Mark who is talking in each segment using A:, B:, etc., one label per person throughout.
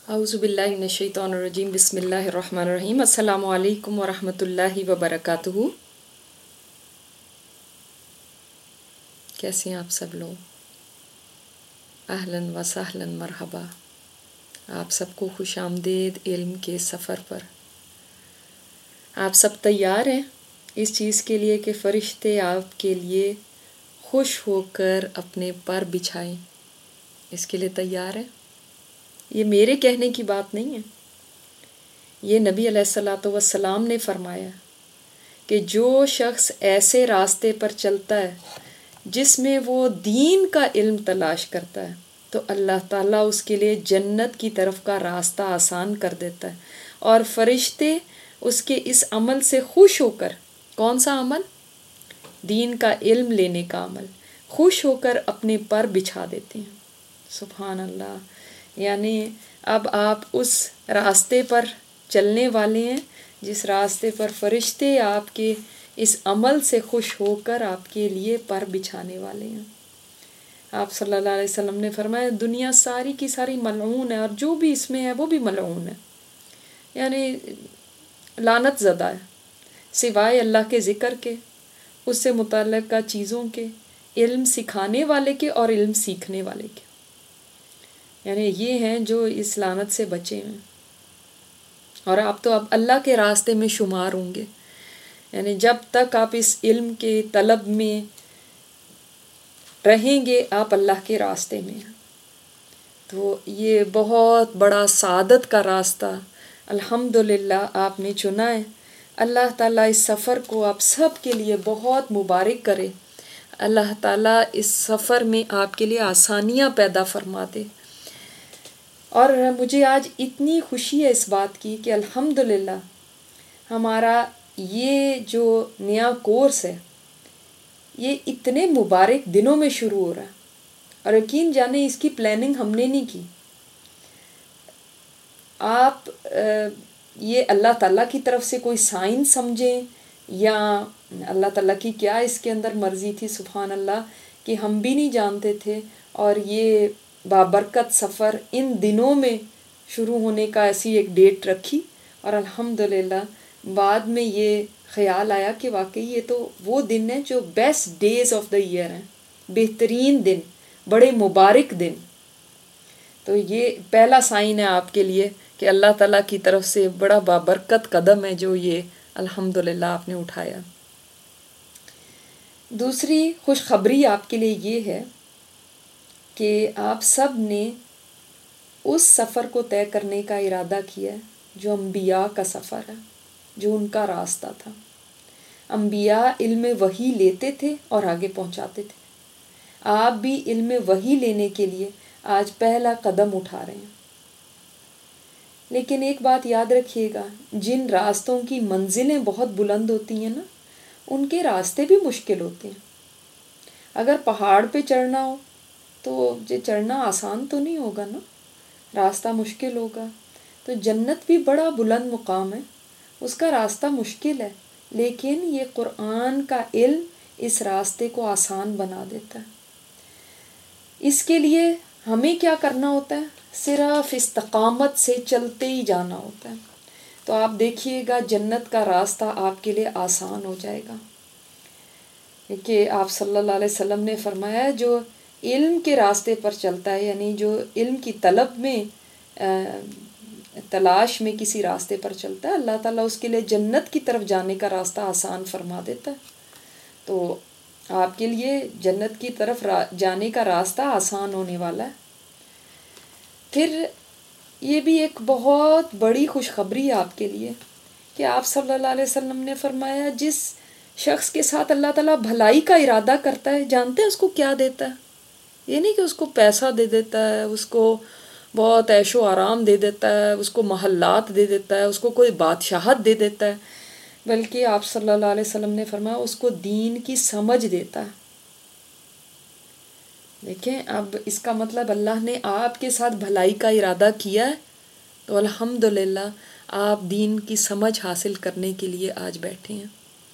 A: اعوذ باللہ من الشیطان الرجیم بسم اللہ الرحمن الرحیم السلام علیکم ورحمۃ اللہ وبرکاتہ۔ کیسے ہیں آپ سب لوگ؟ اہلاً و سہلاً مرحبا۔ آپ سب کو خوش آمدید علم کے سفر پر۔ آپ سب تیار ہیں اس چیز کے لیے کہ فرشتے آپ کے لیے خوش ہو کر اپنے پر بچھائیں؟ اس کے لیے تیار ہیں؟ یہ میرے کہنے کی بات نہیں ہے، یہ نبی علیہ الصلوۃ والسلام نے فرمایا کہ جو شخص ایسے راستے پر چلتا ہے جس میں وہ دین کا علم تلاش کرتا ہے تو اللہ تعالیٰ اس کے لیے جنت کی طرف کا راستہ آسان کر دیتا ہے، اور فرشتے اس کے اس عمل سے خوش ہو کر، کون سا عمل؟ دین کا علم لینے کا عمل، خوش ہو کر اپنے پر بچھا دیتے ہیں۔ سبحان اللہ۔ یعنی اب آپ اس راستے پر چلنے والے ہیں جس راستے پر فرشتے آپ کے اس عمل سے خوش ہو کر آپ کے لیے پر بچھانے والے ہیں۔ آپ صلی اللہ علیہ وسلم نے فرمایا دنیا ساری کی ساری ملعون ہے، اور جو بھی اس میں ہے وہ بھی ملعون ہے، یعنی لعنت زدہ ہے، سوائے اللہ کے ذکر کے، اس سے متعلقہ چیزوں کے، علم سکھانے والے کے اور علم سیکھنے والے کے۔ یعنی یہ ہیں جو اس لعنت سے بچے ہیں، اور آپ تو اب اللہ کے راستے میں شمار ہوں گے۔ یعنی جب تک آپ اس علم کے طلب میں رہیں گے آپ اللہ کے راستے میں ہیں، تو یہ بہت بڑا سعادت کا راستہ الحمدللہ آپ نے چنا ہے۔ اللہ تعالیٰ اس سفر کو آپ سب کے لیے بہت مبارک کرے، اللہ تعالیٰ اس سفر میں آپ کے لیے آسانیاں پیدا فرما دے۔ اور مجھے آج اتنی خوشی ہے اس بات کی کہ الحمدللہ ہمارا یہ جو نیا کورس ہے یہ اتنے مبارک دنوں میں شروع ہو رہا ہے، اور یقین جانیں اس کی پلاننگ ہم نے نہیں کی۔ آپ یہ اللہ تعالیٰ کی طرف سے کوئی سائن سمجھیں یا اللہ تعالیٰ کی کیا اس کے اندر مرضی تھی، سبحان اللہ، کہ ہم بھی نہیں جانتے تھے، اور یہ بابرکت سفر ان دنوں میں شروع ہونے کا ایسی ایک ڈیٹ رکھی، اور الحمدللہ بعد میں یہ خیال آیا کہ واقعی یہ تو وہ دن ہیں جو best days of the year ہیں، بہترین دن، بڑے مبارک دن۔ تو یہ پہلا سائن ہے آپ کے لیے کہ اللہ تعالیٰ کی طرف سے بڑا بابرکت قدم ہے جو یہ الحمدللہ آپ نے اٹھایا۔ دوسری خوشخبری آپ کے لیے یہ ہے کہ آپ سب نے اس سفر کو طے کرنے کا ارادہ کیا ہے جو انبیاء کا سفر ہے، جو ان کا راستہ تھا۔ انبیاء علم وحی لیتے تھے اور آگے پہنچاتے تھے، آپ بھی علم وحی لینے کے لیے آج پہلا قدم اٹھا رہے ہیں۔ لیکن ایک بات یاد رکھیے گا، جن راستوں کی منزلیں بہت بلند ہوتی ہیں نا، ان کے راستے بھی مشکل ہوتے ہیں۔ اگر پہاڑ پہ چڑھنا ہو تو یہ چڑھنا آسان تو نہیں ہوگا نا، راستہ مشکل ہوگا۔ تو جنت بھی بڑا بلند مقام ہے، اس کا راستہ مشکل ہے، لیکن یہ قرآن کا علم اس راستے کو آسان بنا دیتا ہے۔ اس کے لیے ہمیں کیا کرنا ہوتا ہے؟ صرف استقامت سے چلتے ہی جانا ہوتا ہے، تو آپ دیکھیے گا جنت کا راستہ آپ کے لیے آسان ہو جائے گا۔ کہ آپ صلی اللہ علیہ وسلم نے فرمایا جو علم کے راستے پر چلتا ہے، یعنی جو علم کی طلب میں تلاش میں کسی راستے پر چلتا ہے، اللہ تعالیٰ اس کے لیے جنت کی طرف جانے کا راستہ آسان فرما دیتا ہے۔ تو آپ کے لیے جنت کی طرف جانے کا راستہ آسان ہونے والا ہے۔ پھر یہ بھی ایک بہت بڑی خوشخبری ہے آپ کے لیے کہ آپ صلی اللہ علیہ وسلم نے فرمایا جس شخص کے ساتھ اللہ تعالیٰ بھلائی کا ارادہ کرتا ہے، جانتے ہیں اس کو کیا دیتا ہے؟ یہ نہیں کہ اس کو پیسہ دے دیتا ہے، اس کو بہت عیش و آرام دے دیتا ہے، اس کو محلات دے دیتا ہے، اس کو کوئی بادشاہت دے دیتا ہے، بلکہ آپ صلی اللہ علیہ وسلم نے فرمایا اس کو دین کی سمجھ دیتا ہے۔ دیکھیں اب اس کا مطلب اللہ نے آپ کے ساتھ بھلائی کا ارادہ کیا ہے، تو الحمدللہ آپ دین کی سمجھ حاصل کرنے کے لیے آج بیٹھے ہیں۔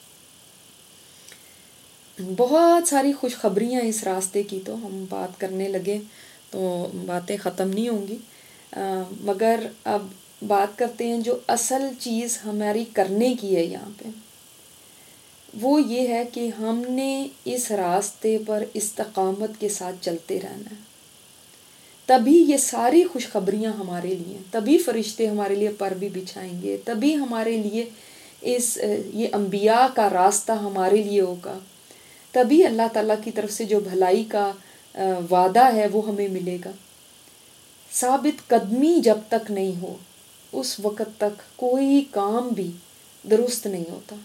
A: بہت ساری خوشخبریاں اس راستے کی، تو ہم بات کرنے لگے تو باتیں ختم نہیں ہوں گی، مگر اب بات کرتے ہیں جو اصل چیز ہماری کرنے کی ہے یہاں پہ، وہ یہ ہے کہ ہم نے اس راستے پر استقامت کے ساتھ چلتے رہنا ہے، تبھی یہ ساری خوشخبریاں ہمارے لیے، تبھی فرشتے ہمارے لیے پر بھی بچھائیں گے، تبھی ہمارے لیے یہ انبیاء کا راستہ ہمارے لیے ہوگا، تبھی اللہ تعالیٰ کی طرف سے جو بھلائی کا وعدہ ہے وہ ہمیں ملے گا۔ ثابت قدمی جب تک نہیں ہو اس وقت تک کوئی کام بھی درست نہیں ہوتا،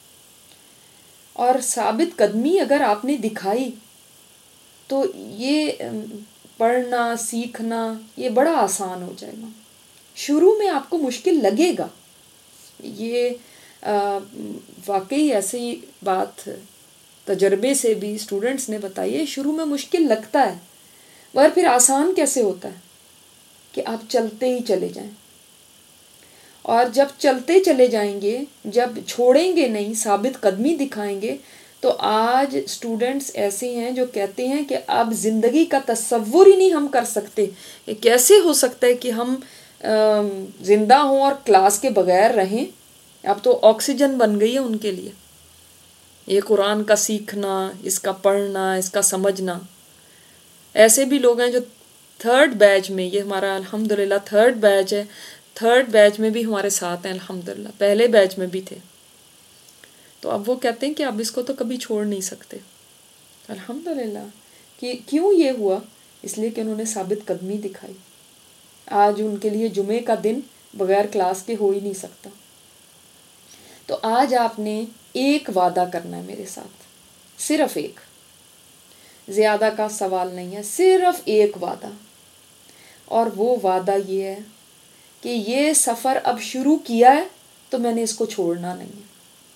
A: اور ثابت قدمی اگر آپ نے دکھائی تو یہ پڑھنا سیکھنا یہ بڑا آسان ہو جائے گا۔ شروع میں آپ کو مشکل لگے گا، یہ واقعی ایسی بات تجربے سے بھی اسٹوڈنٹس نے بتائی ہے، شروع میں مشکل لگتا ہے مگر پھر آسان کیسے ہوتا ہے کہ آپ چلتے ہی چلے جائیں، اور جب چلتے چلے جائیں گے، جب چھوڑیں گے نہیں، ثابت قدمی دکھائیں گے، تو آج اسٹوڈنٹس ایسے ہیں جو کہتے ہیں کہ اب زندگی کا تصور ہی نہیں ہم کر سکتے، یہ کیسے ہو سکتا ہے کہ ہم زندہ ہوں اور کلاس کے بغیر رہیں۔ اب تو آکسیجن بن گئی ہے ان کے لیے یہ قرآن کا سیکھنا، اس کا پڑھنا، اس کا سمجھنا۔ ایسے بھی لوگ ہیں جو تھرڈ بیچ میں، یہ ہمارا الحمدللہ تھرڈ بیچ ہے، تھرڈ بیچ میں بھی ہمارے ساتھ ہیں الحمدللہ، پہلے بیچ میں بھی تھے، تو اب وہ کہتے ہیں کہ اب اس کو تو کبھی چھوڑ نہیں سکتے الحمدللہ۔ کہ کیوں یہ ہوا؟ اس لیے کہ انہوں نے ثابت قدمی دکھائی۔ آج ان کے لیے جمعے کا دن بغیر کلاس کے ہو ہی نہیں سکتا۔ تو آج آپ نے ایک وعدہ کرنا ہے میرے ساتھ، صرف ایک، زیادہ کا سوال نہیں ہے، صرف ایک وعدہ، اور وہ وعدہ یہ ہے کہ یہ سفر اب شروع کیا ہے تو میں نے اس کو چھوڑنا نہیں ہے۔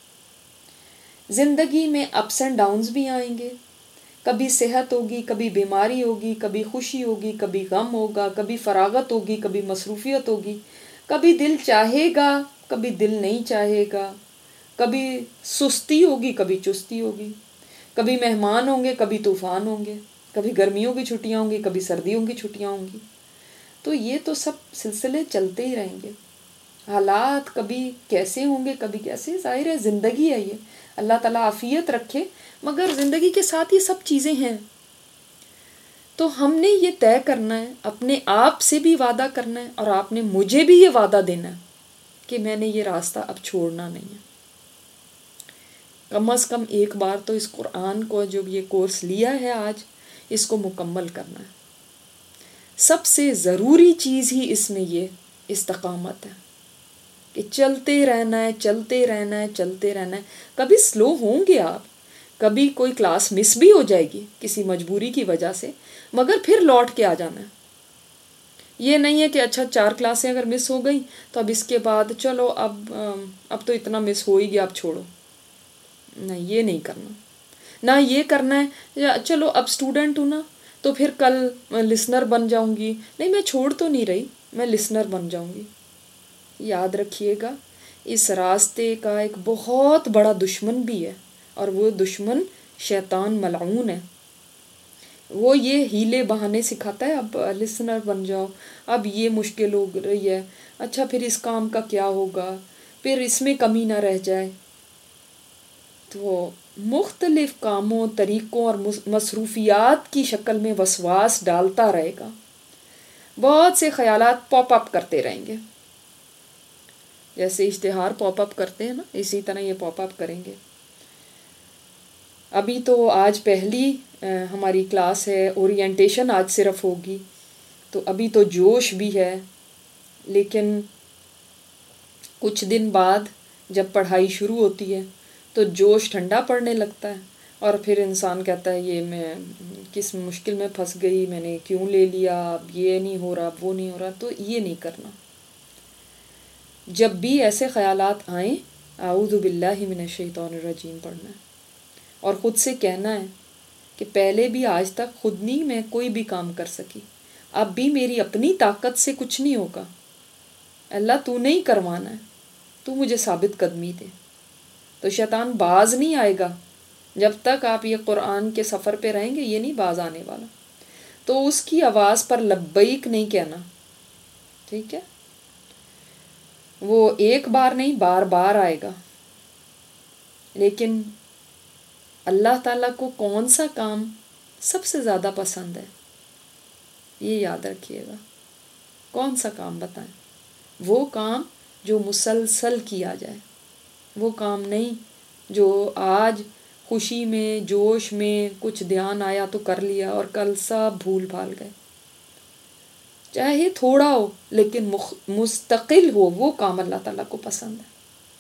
A: زندگی میں اپس اینڈ ڈاؤنز بھی آئیں گے، کبھی صحت ہوگی، کبھی بیماری ہوگی، کبھی خوشی ہوگی، کبھی غم ہوگا، کبھی فراغت ہوگی، کبھی مصروفیت ہوگی، کبھی دل چاہے گا، کبھی دل نہیں چاہے گا، کبھی سستی ہوگی، کبھی چستی ہوگی، کبھی مہمان ہوں گے، کبھی طوفان ہوں گے، کبھی گرمیوں کی چھٹیاں ہوں گی، کبھی سردیوں کی چھٹیاں ہوں گی۔ تو یہ تو سب سلسلے چلتے ہی رہیں گے، حالات کبھی کیسے ہوں گے، کبھی کیسے، ظاہر ہے زندگی ہے یہ، اللہ تعالیٰ عافیت رکھے، مگر زندگی کے ساتھ یہ سب چیزیں ہیں۔ تو ہم نے یہ طے کرنا ہے، اپنے آپ سے بھی وعدہ کرنا ہے، اور آپ نے مجھے بھی یہ وعدہ دینا ہے کہ میں نے یہ راستہ اب چھوڑنا نہیں ہے۔ کم از کم ایک بار تو اس قرآن کو، جو یہ کورس لیا ہے آج، اس کو مکمل کرنا ہے۔ سب سے ضروری چیز ہی اس میں یہ استقامت ہے کہ چلتے رہنا ہے، چلتے رہنا ہے، چلتے رہنا ہے۔ کبھی سلو ہوں گے آپ، کبھی کوئی کلاس مس بھی ہو جائے گی کسی مجبوری کی وجہ سے، مگر پھر لوٹ کے آ جانا ہے۔ یہ نہیں ہے کہ اچھا 4 کلاسیں اگر مس ہو گئی تو اب اس کے بعد چلو اب تو اتنا مس ہو ہی گیا، اب چھوڑو، نہیں، یہ نہیں کرنا۔ نہ یہ کرنا ہے چلو اب اسٹوڈنٹ ہوں نا تو پھر کل لسنر بن جاؤں گی، نہیں، میں چھوڑ تو نہیں رہی، میں لسنر بن جاؤں گی۔ یاد رکھیے گا اس راستے کا ایک بہت بڑا دشمن بھی ہے، اور وہ دشمن شیطان ملعون ہے۔ وہ یہ ہیلے بہانے سکھاتا ہے، اب لسنر بن جاؤ، اب یہ مشکل ہو رہی ہے، اچھا پھر اس کام کا کیا ہوگا، پھر اس میں کمی نہ رہ جائے۔ تو مختلف کاموں، طریقوں اور مصروفیات کی شکل میں وسواس ڈالتا رہے گا، بہت سے خیالات پاپ اپ کرتے رہیں گے، جیسے اشتہار پاپ اپ کرتے ہیں نا، اسی طرح یہ پاپ اپ کریں گے۔ ابھی تو آج پہلی ہماری کلاس ہے، اورینٹیشن آج صرف ہوگی، تو ابھی تو جوش بھی ہے، لیکن کچھ دن بعد جب پڑھائی شروع ہوتی ہے تو جوش ٹھنڈا پڑنے لگتا ہے، اور پھر انسان کہتا ہے یہ میں کس مشکل میں پھنس گئی، میں نے کیوں لے لیا، اب یہ نہیں ہو رہا، اب وہ نہیں ہو رہا۔ تو یہ نہیں کرنا۔ جب بھی ایسے خیالات آئیں، اعوذ باللہ من الشیطان الرجیم پڑھنا ہے، اور خود سے کہنا ہے کہ پہلے بھی آج تک خود نہیں میں کوئی بھی کام کر سکی، اب بھی میری اپنی طاقت سے کچھ نہیں ہوگا، اللہ تو نہیں کروانا ہے، تو مجھے ثابت قدمی دے۔ تو شیطان باز نہیں آئے گا جب تک آپ یہ قرآن کے سفر پہ رہیں گے، یہ نہیں باز آنے والا۔ تو اس کی آواز پر لبیک نہیں کہنا، ٹھیک ہے، وہ ایک بار نہیں بار بار آئے گا. لیکن اللہ تعالیٰ کو کون سا کام سب سے زیادہ پسند ہے، یہ یاد رکھیے گا. کون سا کام بتائیں؟ وہ کام جو مسلسل کیا جائے، وہ کام نہیں جو آج خوشی میں جوش میں کچھ دھیان آیا تو کر لیا اور کل سب بھول بھال گئے. چاہے تھوڑا ہو لیکن مستقل ہو، وہ کام اللہ تعالیٰ کو پسند ہے.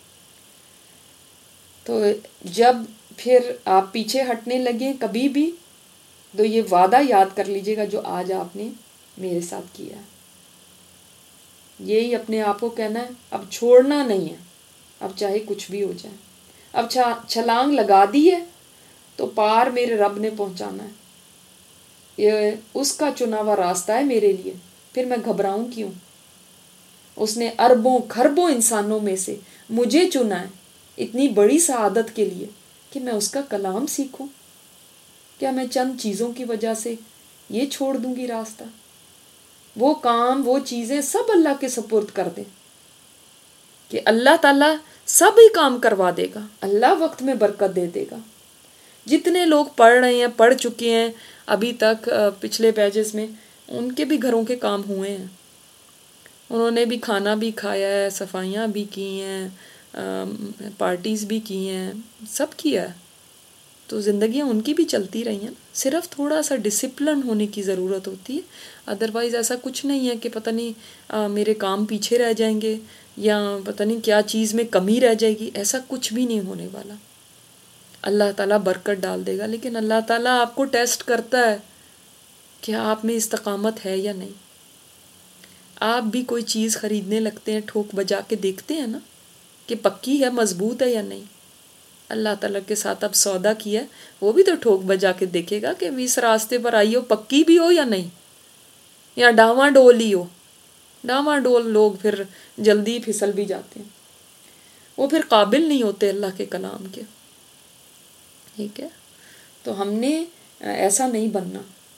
A: تو جب پھر آپ پیچھے ہٹنے لگیں کبھی بھی تو یہ وعدہ یاد کر لیجیے گا جو آج آپ نے میرے ساتھ کیا ہے. یہی اپنے آپ کو کہنا ہے اب چھوڑنا نہیں ہے، اب چاہے کچھ بھی ہو جائے. اب چھلانگ لگا دی ہے تو پار میرے رب نے پہنچانا ہے. یہ اس کا چنا ہوا راستہ ہے میرے لیے، پھر میں گھبراؤں کیوں؟ اس نے اربوں کھربوں انسانوں میں سے مجھے چنا ہے اتنی بڑی سعادت کے لیے کہ میں اس کا کلام سیکھوں. کیا میں چند چیزوں کی وجہ سے یہ چھوڑ دوں گی راستہ؟ وہ کام وہ چیزیں سب اللہ کے سپرد کر دیں کہ اللہ تعالیٰ سب ہی کام کروا دے گا. اللہ وقت میں برکت دے دے گا. جتنے لوگ پڑھ رہے ہیں پڑھ چکے ہیں ابھی تک پچھلے پیجز میں، ان کے بھی گھروں کے کام ہوئے ہیں. انہوں نے بھی کھانا بھی کھایا ہے، صفائیاں بھی کی ہیں، پارٹیز بھی کی ہیں، سب کیا ہے. تو زندگیاں ان کی بھی چلتی رہی ہیں. صرف تھوڑا سا ڈسپلن ہونے کی ضرورت ہوتی ہے. ادروائز ایسا کچھ نہیں ہے کہ پتہ نہیں میرے کام پیچھے رہ جائیں گے یا پتہ نہیں کیا چیز میں کمی رہ جائے گی. ایسا کچھ بھی نہیں ہونے والا. اللہ تعالیٰ برکت ڈال دے گا. لیکن اللہ تعالیٰ آپ کو ٹیسٹ کرتا ہے کہ آپ میں استقامت ہے یا نہیں. آپ بھی کوئی چیز خریدنے لگتے ہیں، ٹھوک بجا کے دیکھتے ہیں نا کہ پکی ہے، مضبوط ہے یا نہیں. اللہ تعالیٰ کے ساتھ اب سودا کیا ہے، وہ بھی تو ٹھوک بجا کے دیکھے گا کہ اس راستے پر آئی ہو پکی بھی ہو یا نہیں، یا ڈاواں ڈول ہی ہو. ڈاواں ڈول لوگ پھر جلدی پھسل بھی جاتے ہیں، وہ پھر قابل نہیں ہوتے اللہ کے کلام کے. ٹھیک ہے، تو ہم نے ایسا نہیں بننا.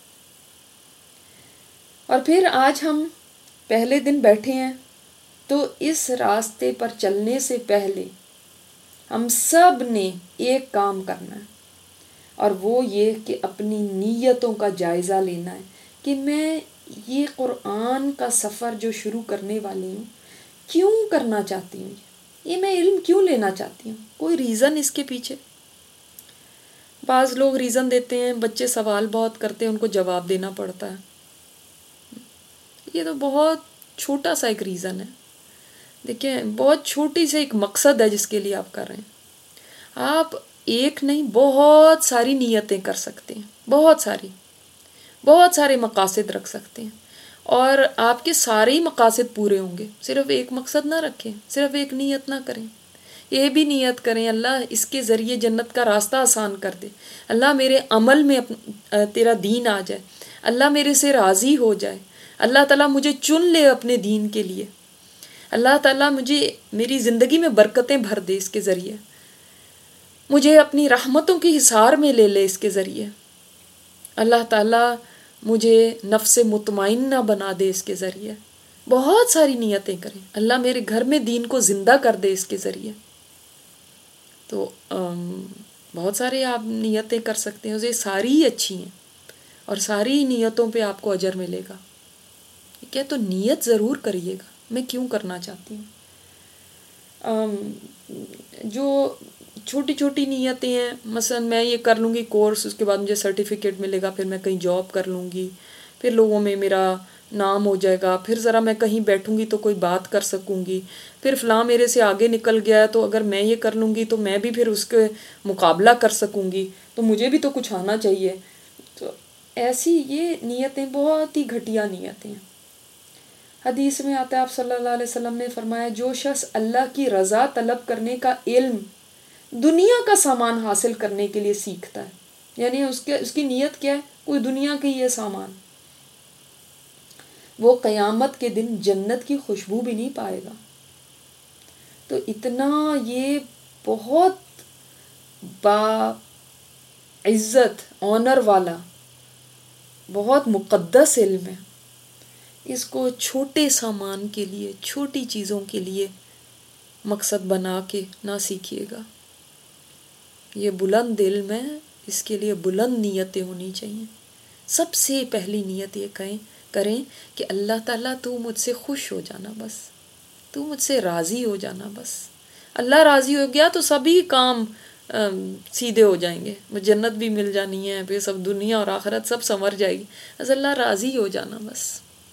A: اور پھر آج ہم پہلے دن بیٹھے ہیں تو اس راستے پر چلنے سے پہلے ہم سب نے ایک کام کرنا ہے، اور وہ یہ کہ اپنی نیتوں کا جائزہ لینا ہے کہ میں یہ قرآن کا سفر جو شروع کرنے والی ہوں کیوں کرنا چاہتی ہوں، یہ میں علم کیوں لینا چاہتی ہوں. کوئی ریزن اس کے پیچھے؟ بعض لوگ ریزن دیتے ہیں، بچے سوال بہت کرتے ہیں، ان کو جواب دینا پڑتا ہے. یہ تو بہت چھوٹا سا ایک ریزن ہے. دیکھیں، بہت چھوٹی سے ایک مقصد ہے جس کے لیے آپ کر رہے ہیں. آپ ایک نہیں بہت ساری نیتیں کر سکتے ہیں، بہت سارے مقاصد رکھ سکتے ہیں، اور آپ کے سارے ہی مقاصد پورے ہوں گے. صرف ایک مقصد نہ رکھیں، صرف ایک نیت نہ کریں. یہ بھی نیت کریں اللہ اس کے ذریعے جنت کا راستہ آسان کر دے، اللہ میرے عمل میں تیرا دین آ جائے، اللہ میرے سے راضی ہو جائے، اللہ تعالیٰ مجھے چن لے اپنے دین کے لیے، اللہ تعالیٰ مجھے میری زندگی میں برکتیں بھر دے اس کے ذریعے، مجھے اپنی رحمتوں کی حصار میں لے لے اس کے ذریعے، اللہ تعالیٰ مجھے نفس مطمئنہ بنا دے اس کے ذریعے. بہت ساری نیتیں کریں، اللہ میرے گھر میں دین کو زندہ کر دے اس کے ذریعے. تو بہت سارے آپ نیتیں کر سکتے ہیں، یہ ساری ہی اچھی ہیں اور ساری نیتوں پہ آپ کو اجر ملے گا. ٹھیک ہے، تو نیت ضرور کریے گا میں کیوں کرنا چاہتی ہوں. جو چھوٹی چھوٹی نیتیں ہیں، مثلا میں یہ کر لوں گی کورس، اس کے بعد مجھے سرٹیفکیٹ ملے گا، پھر میں کہیں جاب کر لوں گی، پھر لوگوں میں میرا نام ہو جائے گا، پھر ذرا میں کہیں بیٹھوں گی تو کوئی بات کر سکوں گی، پھر فلاں میرے سے آگے نکل گیا ہے تو اگر میں یہ کر لوں گی تو میں بھی پھر اس کے مقابلہ کر سکوں گی، تو مجھے بھی تو کچھ آنا چاہیے. تو ایسی یہ نیتیں بہت ہی گھٹیا نیتیں ہیں. حدیث میں آتا ہے، آپ صلی اللہ علیہ وسلم نے فرمایا، جو شخص اللہ کی رضا طلب کرنے کا علم دنیا کا سامان حاصل کرنے کے لیے سیکھتا ہے، یعنی اس کی نیت کیا ہے، کوئی دنیا کی یہ سامان، وہ قیامت کے دن جنت کی خوشبو بھی نہیں پائے گا. تو اتنا یہ بہت با عزت آنر والا بہت مقدس علم ہے اس کو چھوٹے سامان کے لیے، چھوٹی چیزوں کے لیے مقصد بنا کے نہ سیکھیے گا. یہ بلند علم ہے، اس کے لیے بلند نیتیں ہونی چاہیے. سب سے پہلی نیت یہ کریں کہ اللہ تعالیٰ تو مجھ سے خوش ہو جانا، بس تو مجھ سے راضی ہو جانا. بس اللہ راضی ہو گیا تو سبھی کام سیدھے ہو جائیں گے. جنت بھی مل جانی ہے، پھر سب دنیا اور آخرت سب سنور جائے گی. بس اللہ راضی ہو جانا بس.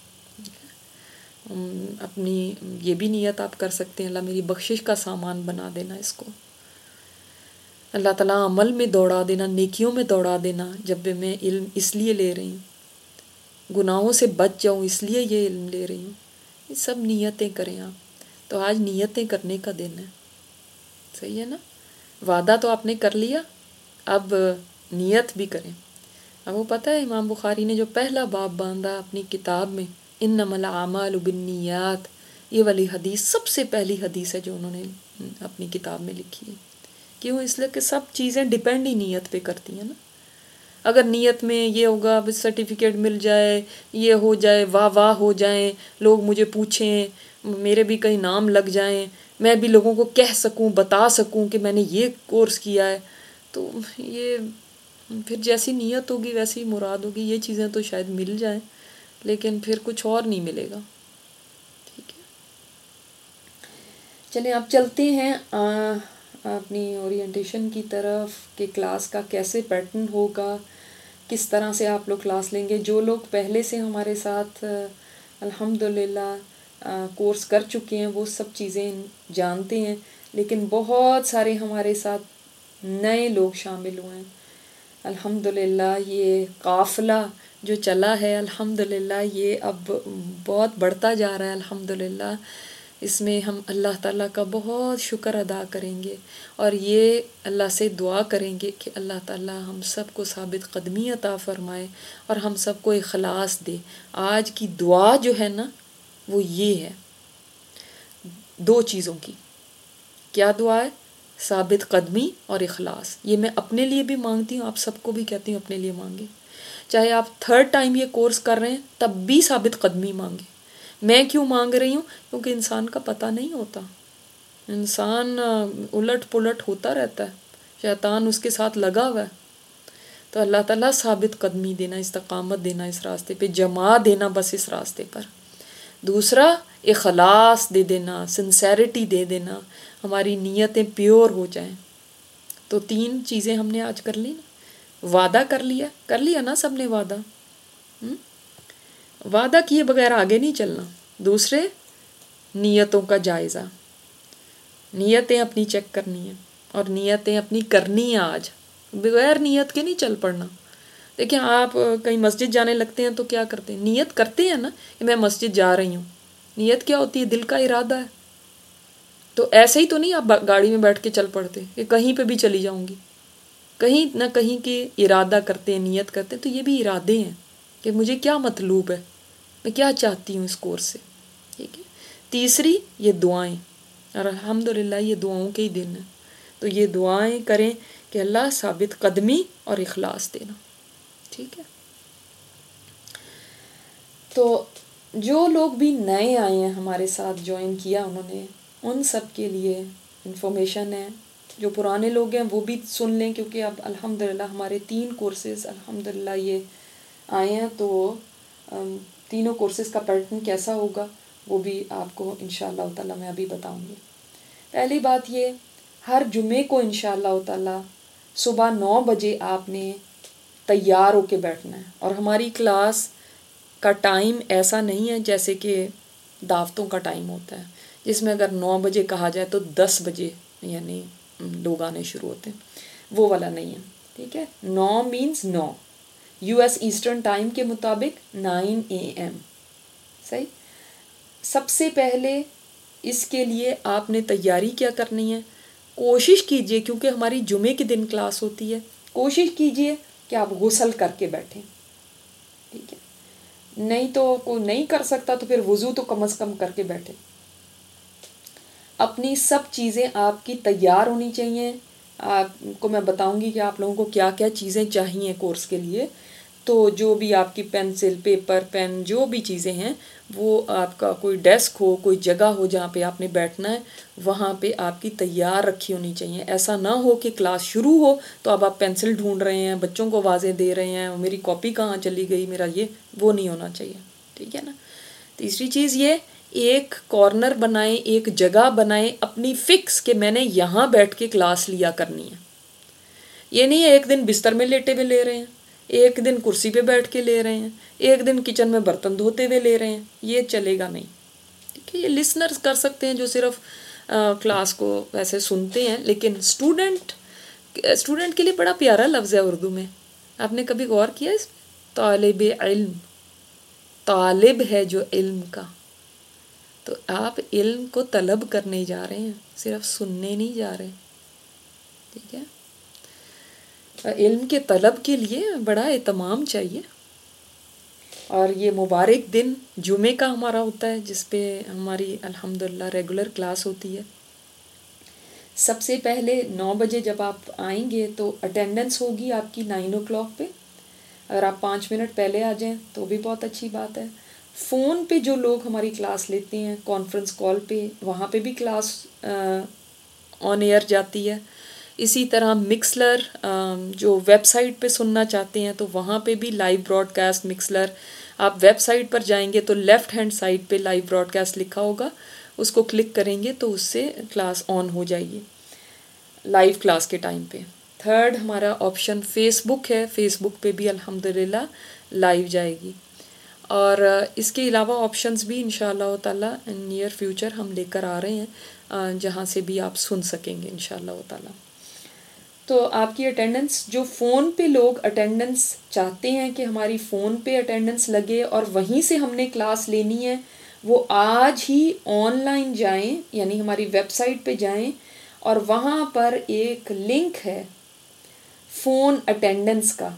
A: اپنی یہ بھی نیت آپ کر سکتے ہیں، اللہ میری بخشش کا سامان بنا دینا اس کو. اللہ تعالیٰ عمل میں دوڑا دینا، نیکیوں میں دوڑا دینا. جب بھی میں علم اس لیے لے رہی ہوں، گناہوں سے بچ جاؤں اس لیے یہ علم لے رہی ہوں. یہ سب نیتیں کریں آپ. تو آج نیتیں کرنے کا دن ہے، صحیح ہے نا؟ وعدہ تو آپ نے کر لیا، اب نیت بھی کریں. اب وہ پتہ ہے امام بخاری نے جو پہلا باب باندھا اپنی کتاب میں، انما الاعمال بالنیات، یہ والی حدیث سب سے پہلی حدیث ہے جو انہوں نے اپنی کتاب میں لکھی ہے. کیوں؟ اس لیے کہ سب چیزیں ڈیپینڈ ہی نیت پہ کرتی ہیں نا. اگر نیت میں یہ ہوگا سرٹیفکیٹ مل جائے، یہ ہو جائے، واہ واہ ہو جائیں، لوگ مجھے پوچھیں، میرے بھی کئی نام لگ جائیں، میں بھی لوگوں کو کہہ سکوں، بتا سکوں کہ میں نے یہ کورس کیا ہے، تو یہ پھر جیسی نیت ہوگی ویسی ہی مراد ہوگی. یہ چیزیں تو شاید مل جائیں لیکن پھر کچھ اور نہیں ملے گا. ٹھیک ہے، چلیں اب چلتے ہیں اپنی اورینٹیشن کی طرف کہ کلاس کا کیسے پیٹرن ہوگا، کس طرح سے آپ لوگ کلاس لیں گے. جو لوگ پہلے سے ہمارے ساتھ الحمدللہ کورس کر چکے ہیں وہ سب چیزیں جانتے ہیں، لیکن بہت سارے ہمارے ساتھ نئے لوگ شامل ہوئے ہیں. الحمدللہ یہ قافلہ جو چلا ہے الحمدللہ یہ اب بہت بڑھتا جا رہا ہے. الحمدللہ اس میں ہم اللہ تعالیٰ کا بہت شکر ادا کریں گے اور یہ اللہ سے دعا کریں گے کہ اللہ تعالیٰ ہم سب کو ثابت قدمی عطا فرمائے اور ہم سب کو اخلاص دے. آج کی دعا جو ہے نا وہ یہ ہے، دو چیزوں کی. کیا دعا ہے؟ ثابت قدمی اور اخلاص. یہ میں اپنے لیے بھی مانگتی ہوں، آپ سب کو بھی کہتی ہوں اپنے لیے مانگیں. چاہے آپ 3rd ٹائم یہ کورس کر رہے ہیں تب بھی ثابت قدمی مانگیں. میں کیوں مانگ رہی ہوں؟ کیونکہ انسان کا پتہ نہیں ہوتا، انسان الٹ پلٹ ہوتا رہتا ہے، شیطان اس کے ساتھ لگا ہوا ہے. تو اللہ تعالیٰ ثابت قدمی دینا، استقامت دینا اس راستے پہ، جمع دینا بس اس راستے پر. دوسرا اخلاص دے دینا، سنسیریٹی دے دینا، ہماری نیتیں پیور ہو جائیں. تو 3 چیزیں ہم نے آج کر لی نا. وعدہ کر لیا نا سب نے وعدہ. وعدہ کیے بغیر آگے نہیں چلنا. دوسرے نیتوں کا جائزہ، نیتیں اپنی چیک کرنی ہیں اور نیتیں اپنی کرنی ہیں. آج بغیر نیت کے نہیں چل پڑنا. دیکھیں آپ کہیں مسجد جانے لگتے ہیں تو کیا کرتے ہیں؟ نیت کرتے ہیں نا کہ میں مسجد جا رہی ہوں. نیت کیا ہوتی ہے؟ دل کا ارادہ ہے. تو ایسے ہی تو نہیں آپ گاڑی میں بیٹھ کے چل پڑتے کہ کہیں پہ بھی چلی جاؤں گی. کہیں نہ کہیں کے ارادہ کرتے ہیں، نیت کرتے ہیں. تو یہ بھی ارادے ہیں کہ مجھے کیا مطلوب ہے، میں کیا چاہتی ہوں اس کورس سے. ٹھیک ہے. تیسری یہ دعائیں، اور الحمدللہ یہ دعاؤں کے ہی دن ہیں. تو یہ دعائیں کریں کہ اللہ ثابت قدمی اور اخلاص دینا. ٹھیک ہے. تو جو لوگ بھی نئے آئے ہیں ہمارے ساتھ جوائن کیا انہوں نے، ان سب کے لیے انفارمیشن ہے. جو پرانے لوگ ہیں وہ بھی سن لیں کیونکہ اب الحمدللہ ہمارے 3 کورسز الحمدللہ یہ آئے ہیں. تو تینوں کورسز کا پیٹرن کیسا ہوگا وہ بھی آپ کو انشاءاللہ تعالیٰ میں ابھی بتاؤں گی. پہلی بات یہ، ہر جمعے کو انشاءاللہ تعالیٰ صبح 9 بجے آپ نے تیار ہو کے بیٹھنا ہے. اور ہماری کلاس کا ٹائم ایسا نہیں ہے جیسے کہ دعوتوں کا ٹائم ہوتا ہے جس میں اگر 9 بجے کہا جائے تو 10 بجے یعنی لوگ آنے شروع ہوتے ہیں. وہ والا نہیں ہے. ٹھیک ہے. 9 مینز 9 US ایسٹرن ٹائم کے مطابق 9 AM. صحیح. سب سے پہلے اس کے لیے آپ نے تیاری کیا کرنی ہے؟ کوشش کیجئے، کیونکہ ہماری جمعے کے دن کلاس ہوتی ہے، کوشش کیجئے کہ آپ غسل کر کے بیٹھیں. ٹھیک ہے. نہیں تو کوئی نہیں کر سکتا تو پھر وضو تو کم از کم کر کے بیٹھے. اپنی سب چیزیں آپ کی تیار ہونی چاہیے. آپ کو میں بتاؤں گی کہ آپ لوگوں کو کیا کیا چیزیں چاہیے کورس کے لیے. تو جو بھی آپ کی پینسل پیپر پین جو بھی چیزیں ہیں وہ آپ کا کوئی ڈیسک ہو کوئی جگہ ہو جہاں پہ آپ نے بیٹھنا ہے وہاں پہ آپ کی تیار رکھی ہونی چاہیے. ایسا نہ ہو کہ کلاس شروع ہو تو اب آپ پینسل ڈھونڈ رہے ہیں بچوں کو آوازیں دے رہے ہیں میری کاپی کہاں چلی گئی میرا وہ نہیں ہونا چاہیے. ٹھیک ہے نا. تیسری چیز یہ ایک کارنر بنائیں ایک جگہ بنائیں اپنی فکس کہ میں نے یہاں بیٹھ کے کلاس لیا کرنی ہے. یہ نہیں ہے ایک دن بستر میں لیٹے ہوئے لے رہے ہیں ایک دن کرسی پہ بیٹھ کے لے رہے ہیں ایک دن کچن میں برتن دھوتے ہوئے لے رہے ہیں. یہ چلے گا نہیں. ٹھیک ہے. یہ لسنرز کر سکتے ہیں جو صرف کلاس کو ویسے سنتے ہیں لیکن اسٹوڈنٹ کے لیے بڑا پیارا لفظ ہے اردو میں. آپ نے کبھی غور کیا اس میں؟ طالب علم. طالب ہے جو علم کا. تو آپ علم کو طلب کرنے جا رہے ہیں صرف سننے نہیں جا رہے. ٹھیک ہے. علم کے طلب کے لیے بڑا اہتمام چاہیے. اور یہ مبارک دن جمعے کا ہمارا ہوتا ہے جس پہ ہماری الحمدللہ ریگولر کلاس ہوتی ہے. سب سے پہلے 9 بجے جب آپ آئیں گے تو اٹینڈنس ہوگی آپ کی 9 o'clock پہ. اگر آپ 5 منٹ پہلے آ جائیں تو بھی بہت اچھی بات ہے. فون پہ جو لوگ ہماری کلاس لیتے ہیں کانفرنس کال پہ وہاں پہ بھی کلاس آن ایئر جاتی ہے. اسی طرح مکسلر جو ویب سائٹ پہ سننا چاہتے ہیں تو وہاں پہ بھی لائیو براڈ کاسٹ مکسلر. آپ ویب سائٹ پر جائیں گے تو لیفٹ ہینڈ سائڈ پہ لائیو براڈ کاسٹ لکھا ہوگا اس کو کلک کریں گے تو اس سے کلاس آن ہو جائے گی لائیو کلاس کے ٹائم پہ. تھرڈ ہمارا آپشن فیس بک ہے. فیس بک پہ بھی الحمدللہ لائیو جائے گی. اور اس کے علاوہ آپشنز بھی انشاءاللہ تعالیٰ نیئر فیوچر ہم لے کر آ رہے ہیں جہاں سے بھی آپ سن سکیں گے انشاءاللہ تعالیٰ. تو آپ کی اٹینڈنس جو فون پہ لوگ اٹینڈنس چاہتے ہیں کہ ہماری فون پہ اٹینڈنس لگے اور وہیں سے ہم نے کلاس لینی ہے وہ آج ہی آن لائن جائیں یعنی ہماری ویب سائٹ پہ جائیں اور وہاں پر ایک لنک ہے فون اٹینڈنس کا.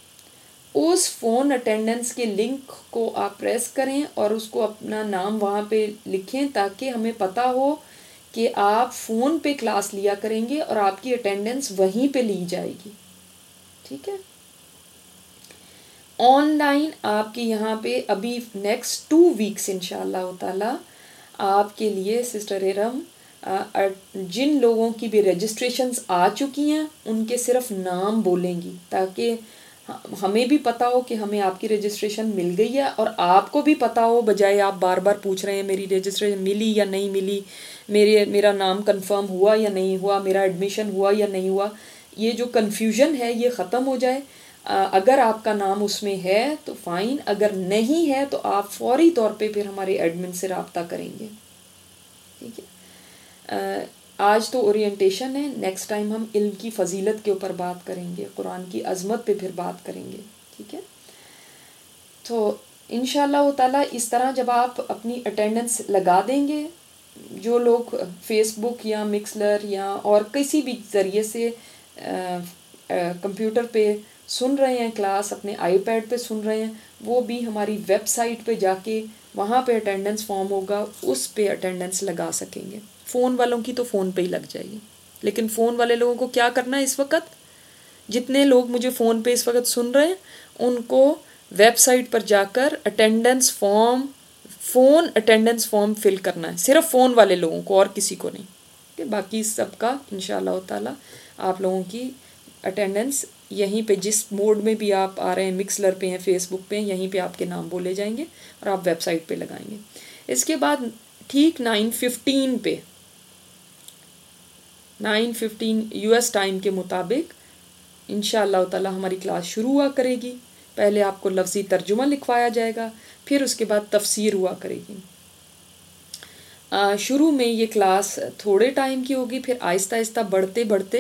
A: اس فون اٹینڈنس کے لنک کو آپ پریس کریں اور اس کو اپنا نام وہاں پہ لکھیں تاکہ ہمیں پتہ ہو کہ آپ فون پہ کلاس لیا کریں گے اور آپ کی اٹینڈنس وہیں پہ لی جائے گی. ٹھیک ہے. آن لائن آپ کے یہاں پہ ابھی نیکسٹ 2 weeks انشاءاللہ تعالیٰ آپ کے لیے سسٹر ارم جن لوگوں کی بھی رجسٹریشنز آ چکی ہیں ان کے صرف نام بولیں گی تاکہ ہمیں بھی پتہ ہو کہ ہمیں آپ کی رجسٹریشن مل گئی ہے اور آپ کو بھی پتہ ہو بجائے آپ بار بار پوچھ رہے ہیں میری رجسٹریشن ملی یا نہیں ملی میرا نام کنفرم ہوا یا نہیں ہوا میرا ایڈمیشن ہوا یا نہیں ہوا. یہ جو کنفیوژن ہے یہ ختم ہو جائے. اگر آپ کا نام اس میں ہے تو فائن اگر نہیں ہے تو آپ فوری طور پہ پھر ہمارے ایڈمن سے رابطہ کریں گے. ٹھیک ہے. آج تو اورینٹیشن ہے. نیکسٹ ٹائم ہم علم کی فضیلت کے اوپر بات کریں گے قرآن کی عظمت پہ پھر بات کریں گے. ٹھیک ہے. تو انشاءاللہ تعالیٰ اس طرح جب آپ اپنی اٹینڈنس لگا دیں گے جو لوگ فیس بک یا مکسلر یا اور کسی بھی ذریعے سے کمپیوٹر پہ سن رہے ہیں کلاس اپنے آئی پیڈ پہ سن رہے ہیں وہ بھی ہماری ویب سائٹ پہ جا کے وہاں پہ اٹینڈنس فارم ہوگا اس پہ اٹینڈنس لگا سکیں گے. فون والوں کی تو فون پہ ہی لگ جائے گی لیکن فون والے لوگوں کو کیا کرنا ہے اس وقت جتنے لوگ مجھے فون پہ اس وقت سن رہے ہیں ان کو ویب سائٹ پر جا کر فون اٹینڈنس فارم فل کرنا ہے. صرف فون والے لوگوں کو اور کسی کو نہیں کہ باقی سب کا انشاءاللہ تعالیٰ آپ لوگوں کی اٹینڈنس یہیں پہ جس موڈ میں بھی آپ آ رہے ہیں مکسلر پہ ہیں فیس بک پہ ہیں یہیں پہ آپ کے نام بولے جائیں گے اور آپ ویب سائٹ پہ لگائیں گے. اس کے بعد ٹھیک 9:15 پہ 9:15 US ٹائم کے مطابق انشاءاللہ تعالیٰ ہماری کلاس شروع ہوا کرے گی. پہلے آپ کو لفظی ترجمہ لکھوایا جائے گا پھر اس کے بعد تفسیر ہوا کرے گی. شروع میں یہ کلاس تھوڑے ٹائم کی ہوگی پھر آہستہ آہستہ بڑھتے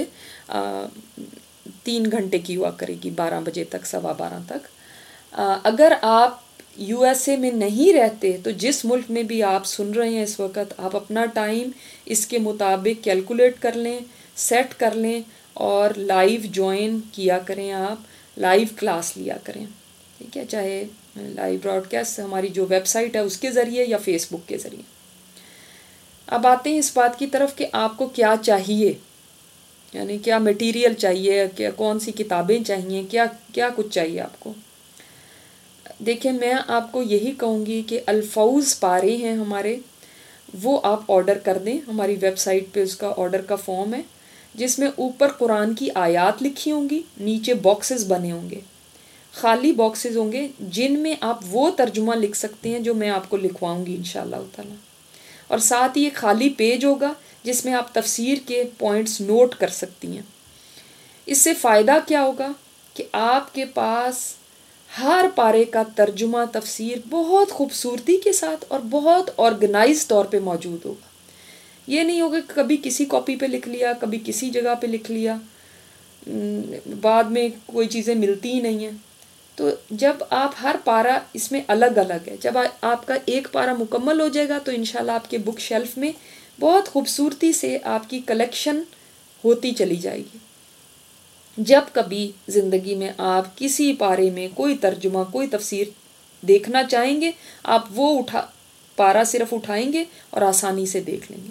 A: 3 گھنٹے کی ہوا کرے گی 12 بجے تک 12:15 تک. اگر آپ USA میں نہیں رہتے تو جس ملک میں بھی آپ سن رہے ہیں اس وقت آپ اپنا ٹائم اس کے مطابق کیلکولیٹ کر لیں سیٹ کر لیں اور لائیو جوائن کیا کریں آپ لائیو کلاس لیا کریں. ٹھیک ہے. چاہے لائیو براڈ کاسٹ ہماری جو ویب سائٹ ہے اس کے ذریعے یا فیس بک کے ذریعے. اب آتے ہیں اس بات کی طرف کہ آپ کو کیا چاہیے یعنی کیا مٹیریل چاہیے کیا کون سی کتابیں چاہیے کیا کچھ چاہیے آپ کو. دیکھیں میں آپ کو یہی کہوں گی کہ الفوز پارے ہیں ہمارے، وہ آپ آرڈر کر دیں. ہماری ویب سائٹ پہ اس کا آرڈر کا فارم ہے، جس میں اوپر قرآن کی آیات لکھی ہوں گی، نیچے باکسز بنے ہوں گے، خالی باکسز ہوں گے جن میں آپ وہ ترجمہ لکھ سکتے ہیں جو میں آپ کو لکھواؤں گی انشاءاللہ تعالی. اور ساتھ ہی ایک خالی پیج ہوگا جس میں آپ تفسیر کے پوائنٹس نوٹ کر سکتی ہیں. اس سے فائدہ کیا ہوگا کہ آپ کے پاس ہر پارے کا ترجمہ تفسیر بہت خوبصورتی کے ساتھ اور بہت آرگنائز طور پہ موجود ہوگا. یہ نہیں ہوگا کہ کبھی کسی کاپی پہ لکھ لیا، کبھی کسی جگہ پہ لکھ لیا، بعد میں کوئی چیزیں ملتی ہی نہیں ہیں. تو جب آپ ہر پارہ اس میں الگ الگ ہے، جب آپ کا ایک پارہ مکمل ہو جائے گا تو انشاءاللہ آپ کے بک شیلف میں بہت خوبصورتی سے آپ کی کلیکشن ہوتی چلی جائے گی. جب کبھی زندگی میں آپ کسی پارے میں کوئی ترجمہ کوئی تفسیر دیکھنا چاہیں گے، آپ وہ پارہ صرف اٹھائیں گے اور آسانی سے دیکھ لیں گے.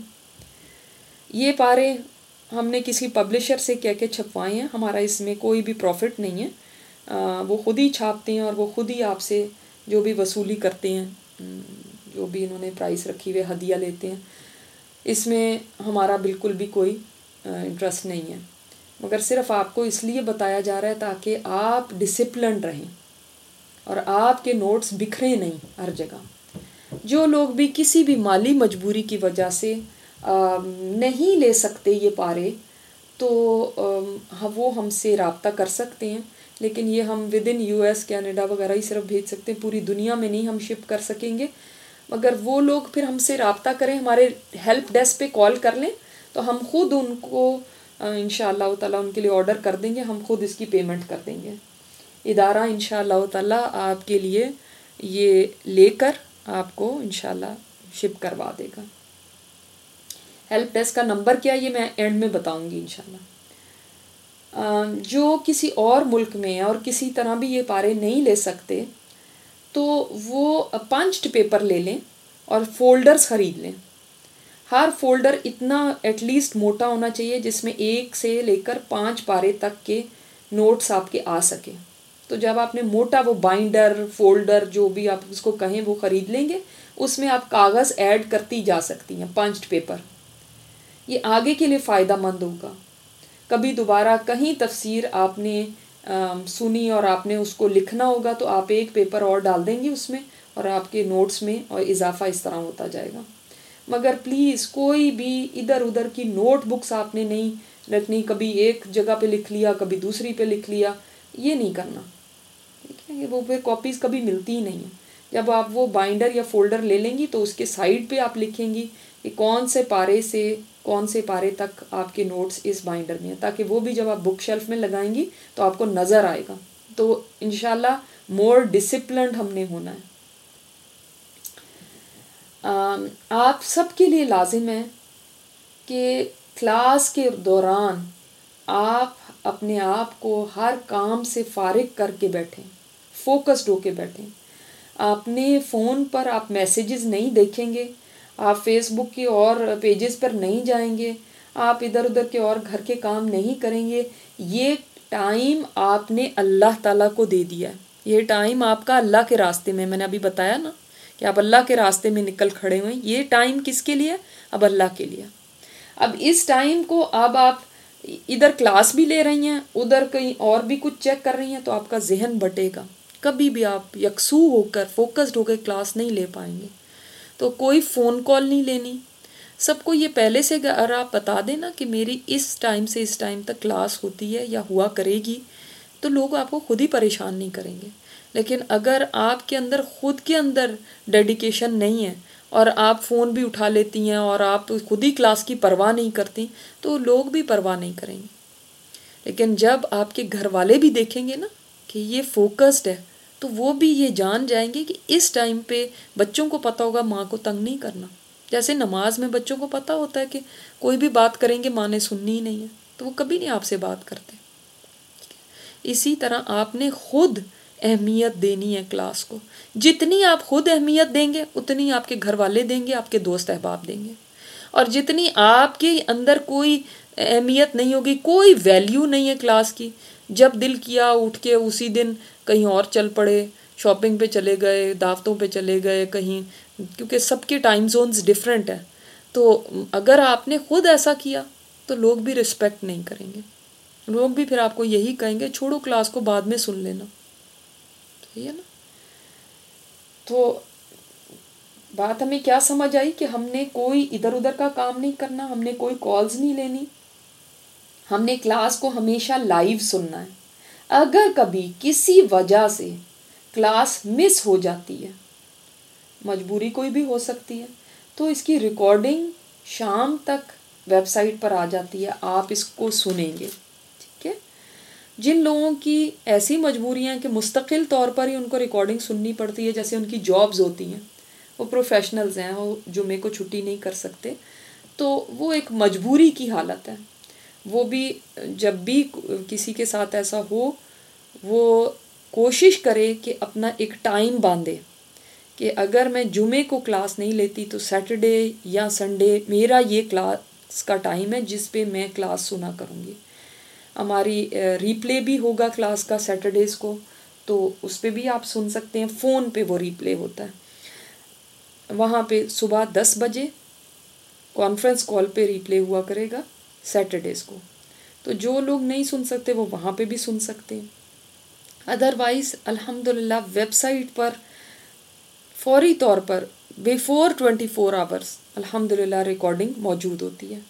A: یہ پارے ہم نے کسی پبلشر سے کہہ کے چھپوائے ہیں، ہمارا اس میں کوئی بھی پروفٹ نہیں ہے. وہ خود ہی چھاپتے ہیں اور وہ خود ہی آپ سے جو بھی وصولی کرتے ہیں، جو بھی انہوں نے پرائس رکھی ہوئے ہدیہ لیتے ہیں. اس میں ہمارا بالکل بھی کوئی انٹرسٹ نہیں ہے، مگر صرف آپ کو اس لیے بتایا جا رہا ہے تاکہ آپ ڈسپلنڈ رہیں اور آپ کے نوٹس بکھریں نہیں ہر جگہ. جو لوگ بھی کسی بھی مالی مجبوری کی وجہ سے نہیں لے سکتے یہ پارے، تو وہ ہم سے رابطہ کر سکتے ہیں. لیکن یہ ہم with in U S Canada وغیرہ ہی صرف بھیج سکتے ہیں، پوری دنیا میں نہیں ہم شپ کر سکیں گے. مگر وہ لوگ پھر ہم سے رابطہ کریں، ہمارے ہیلپ ڈیسک پہ کال کر لیں تو ہم خود ان کو انشاءاللہ تعالیٰ ان کے لیے آرڈر کر دیں گے، ہم خود اس کی پیمنٹ کر دیں گے. ادارہ انشاءاللہ تعالیٰ آپ کے لیے یہ لے کر آپ کو انشاءاللہ شپ کروا دے گا. ہیلپ ڈیسک کا نمبر کیا یہ میں اینڈ میں بتاؤں گی انشاءاللہ. جو کسی اور ملک میں اور کسی طرح بھی یہ پارے نہیں لے سکتے تو وہ پنچڈ پیپر لے لیں اور فولڈرز خرید لیں. ہر فولڈر اتنا ایٹ لیسٹ موٹا ہونا چاہیے جس میں 1 سے لے کر 5 پارے تک کے نوٹس آپ کے آ سکیں. تو جب آپ نے موٹا وہ بائنڈر فولڈر جو بھی آپ اس کو کہیں وہ خرید لیں گے، اس میں آپ کاغذ ایڈ کرتی جا سکتی ہیں، پنچڈ پیپر. یہ آگے کے لیے فائدہ مند ہوگا. کبھی دوبارہ کہیں تفسیر آپ نے سنی اور آپ نے اس کو لکھنا ہوگا تو آپ ایک پیپر اور ڈال دیں گے اس میں اور آپ کے نوٹس میں اور اضافہ اس طرح ہوتا جائے گا. مگر پلیز کوئی بھی ادھر ادھر کی نوٹ بکس آپ نے نہیں رکھنی، کبھی ایک جگہ پہ لکھ لیا کبھی دوسری پہ لکھ لیا، یہ نہیں کرنا. ٹھیک ہے، وہ پھر کاپیز کبھی ملتی ہی نہیں ہیں. جب آپ وہ بائنڈر یا فولڈر لے لیں گی تو اس کے سائڈ پہ آپ لکھیں گی کہ کون سے پارے سے کون سے پارے تک آپ کے نوٹس اس بائنڈر میں ہیں، تاکہ وہ بھی جب آپ بک شیلف میں لگائیں گی تو آپ کو نظر آئے گا. تو انشاءاللہ مور ڈسپلنڈ ہم نے ہونا ہے. آپ سب کے لیے لازم ہے کہ کلاس کے دوران آپ اپنے آپ کو ہر کام سے فارغ کر کے بیٹھیں، فوکسڈ ہو کے بیٹھیں. اپنے فون پر آپ میسیجز نہیں دیکھیں گے، آپ فیس بک کی اور پیجز پر نہیں جائیں گے، آپ ادھر ادھر کے اور گھر کے کام نہیں کریں گے. یہ ٹائم آپ نے اللہ تعالیٰ کو دے دیا ہے. یہ ٹائم آپ کا اللہ کے راستے میں نے ابھی بتایا نا کہ آپ اللہ کے راستے میں نکل کھڑے ہوئے ہیں. یہ ٹائم کس کے لیے؟ اب اللہ کے لیے. اب اس ٹائم کو اب آپ ادھر کلاس بھی لے رہی ہیں، ادھر کہیں اور بھی کچھ چیک کر رہی ہیں، تو آپ کا ذہن بٹے گا. کبھی بھی آپ یکسو ہو کر فوکسڈ ہو کے کلاس نہیں لے پائیں گے. تو کوئی فون کال نہیں لینی. سب کو یہ پہلے سے اگر آپ بتا دیں نا کہ میری اس ٹائم سے اس ٹائم تک کلاس ہوتی ہے یا ہوا کرے گی، تو لوگ آپ کو خود ہی پریشان نہیں کریں گے. لیکن اگر آپ کے اندر خود کے اندر ڈیڈیکیشن نہیں ہے اور آپ فون بھی اٹھا لیتی ہیں اور آپ خود ہی کلاس کی پرواہ نہیں کرتی، تو لوگ بھی پرواہ نہیں کریں گے. لیکن جب آپ کے گھر والے بھی دیکھیں گے نا کہ یہ فوکسڈ ہے، تو وہ بھی یہ جان جائیں گے کہ اس ٹائم پہ بچوں کو پتہ ہوگا ماں کو تنگ نہیں کرنا. جیسے نماز میں بچوں کو پتہ ہوتا ہے کہ کوئی بھی بات کریں گے ماں نے سننی ہی نہیں ہے، تو وہ کبھی نہیں آپ سے بات کرتے. اسی طرح آپ نے خود اہمیت دینی ہے کلاس کو. جتنی آپ خود اہمیت دیں گے اتنی آپ کے گھر والے دیں گے، آپ کے دوست احباب دیں گے. اور جتنی آپ کے اندر کوئی اہمیت نہیں ہوگی، کوئی ویلیو نہیں ہے کلاس کی، جب دل کیا اٹھ کے اسی دن کہیں اور چل پڑے، شاپنگ پہ چلے گئے، دعوتوں پہ چلے گئے کہیں، کیونکہ سب کے ٹائم زونز ڈیفرنٹ ہیں. تو اگر آپ نے خود ایسا کیا تو لوگ بھی رسپیکٹ نہیں کریں گے، لوگ بھی پھر آپ کو یہی کہیں گے چھوڑو کلاس کو بعد میں سن لینا. صحیح ہے نا؟ تو بات ہمیں کیا سمجھ آئی کہ ہم نے کوئی ادھر ادھر کا کام نہیں کرنا، ہم نے کوئی کالز نہیں لینی، ہم نے کلاس کو ہمیشہ لائیو سننا ہے. اگر کبھی کسی وجہ سے کلاس مس ہو جاتی ہے، مجبوری کوئی بھی ہو سکتی ہے، تو اس کی ریکارڈنگ شام تک ویب سائٹ پر آ جاتی ہے، آپ اس کو سنیں گے. ٹھیک ہے؟ جن لوگوں کی ایسی مجبوریاں ہیں کہ مستقل طور پر ہی ان کو ریکارڈنگ سننی پڑتی ہے، جیسے ان کی جابز ہوتی ہیں، وہ پروفیشنلز ہیں، وہ جمعے کو چھٹی نہیں کر سکتے، تو وہ ایک مجبوری کی حالت ہے. وہ بھی جب بھی کسی کے ساتھ ایسا ہو، وہ کوشش کرے کہ اپنا ایک ٹائم باندھے کہ اگر میں جمعے کو کلاس نہیں لیتی تو سیٹرڈے یا سنڈے میرا یہ کلاس کا ٹائم ہے جس پہ میں کلاس سنا کروں گی. ہماری ریپلے بھی ہوگا کلاس کا سیٹرڈیز کو، تو اس پہ بھی آپ سن سکتے ہیں. فون پہ وہ ریپلے ہوتا ہے، وہاں پہ صبح 10 بجے کانفرنس کال پہ ریپلے ہوا کرے گا سیٹرڈیز کو. تو جو لوگ نہیں سن سکتے وہ وہاں پہ بھی سن سکتے ہیں. ادروائز الحمدللہ ویب سائٹ پر فوری طور پر بیفور 24 آورس الحمدللہ ریکارڈنگ موجود ہوتی ہے.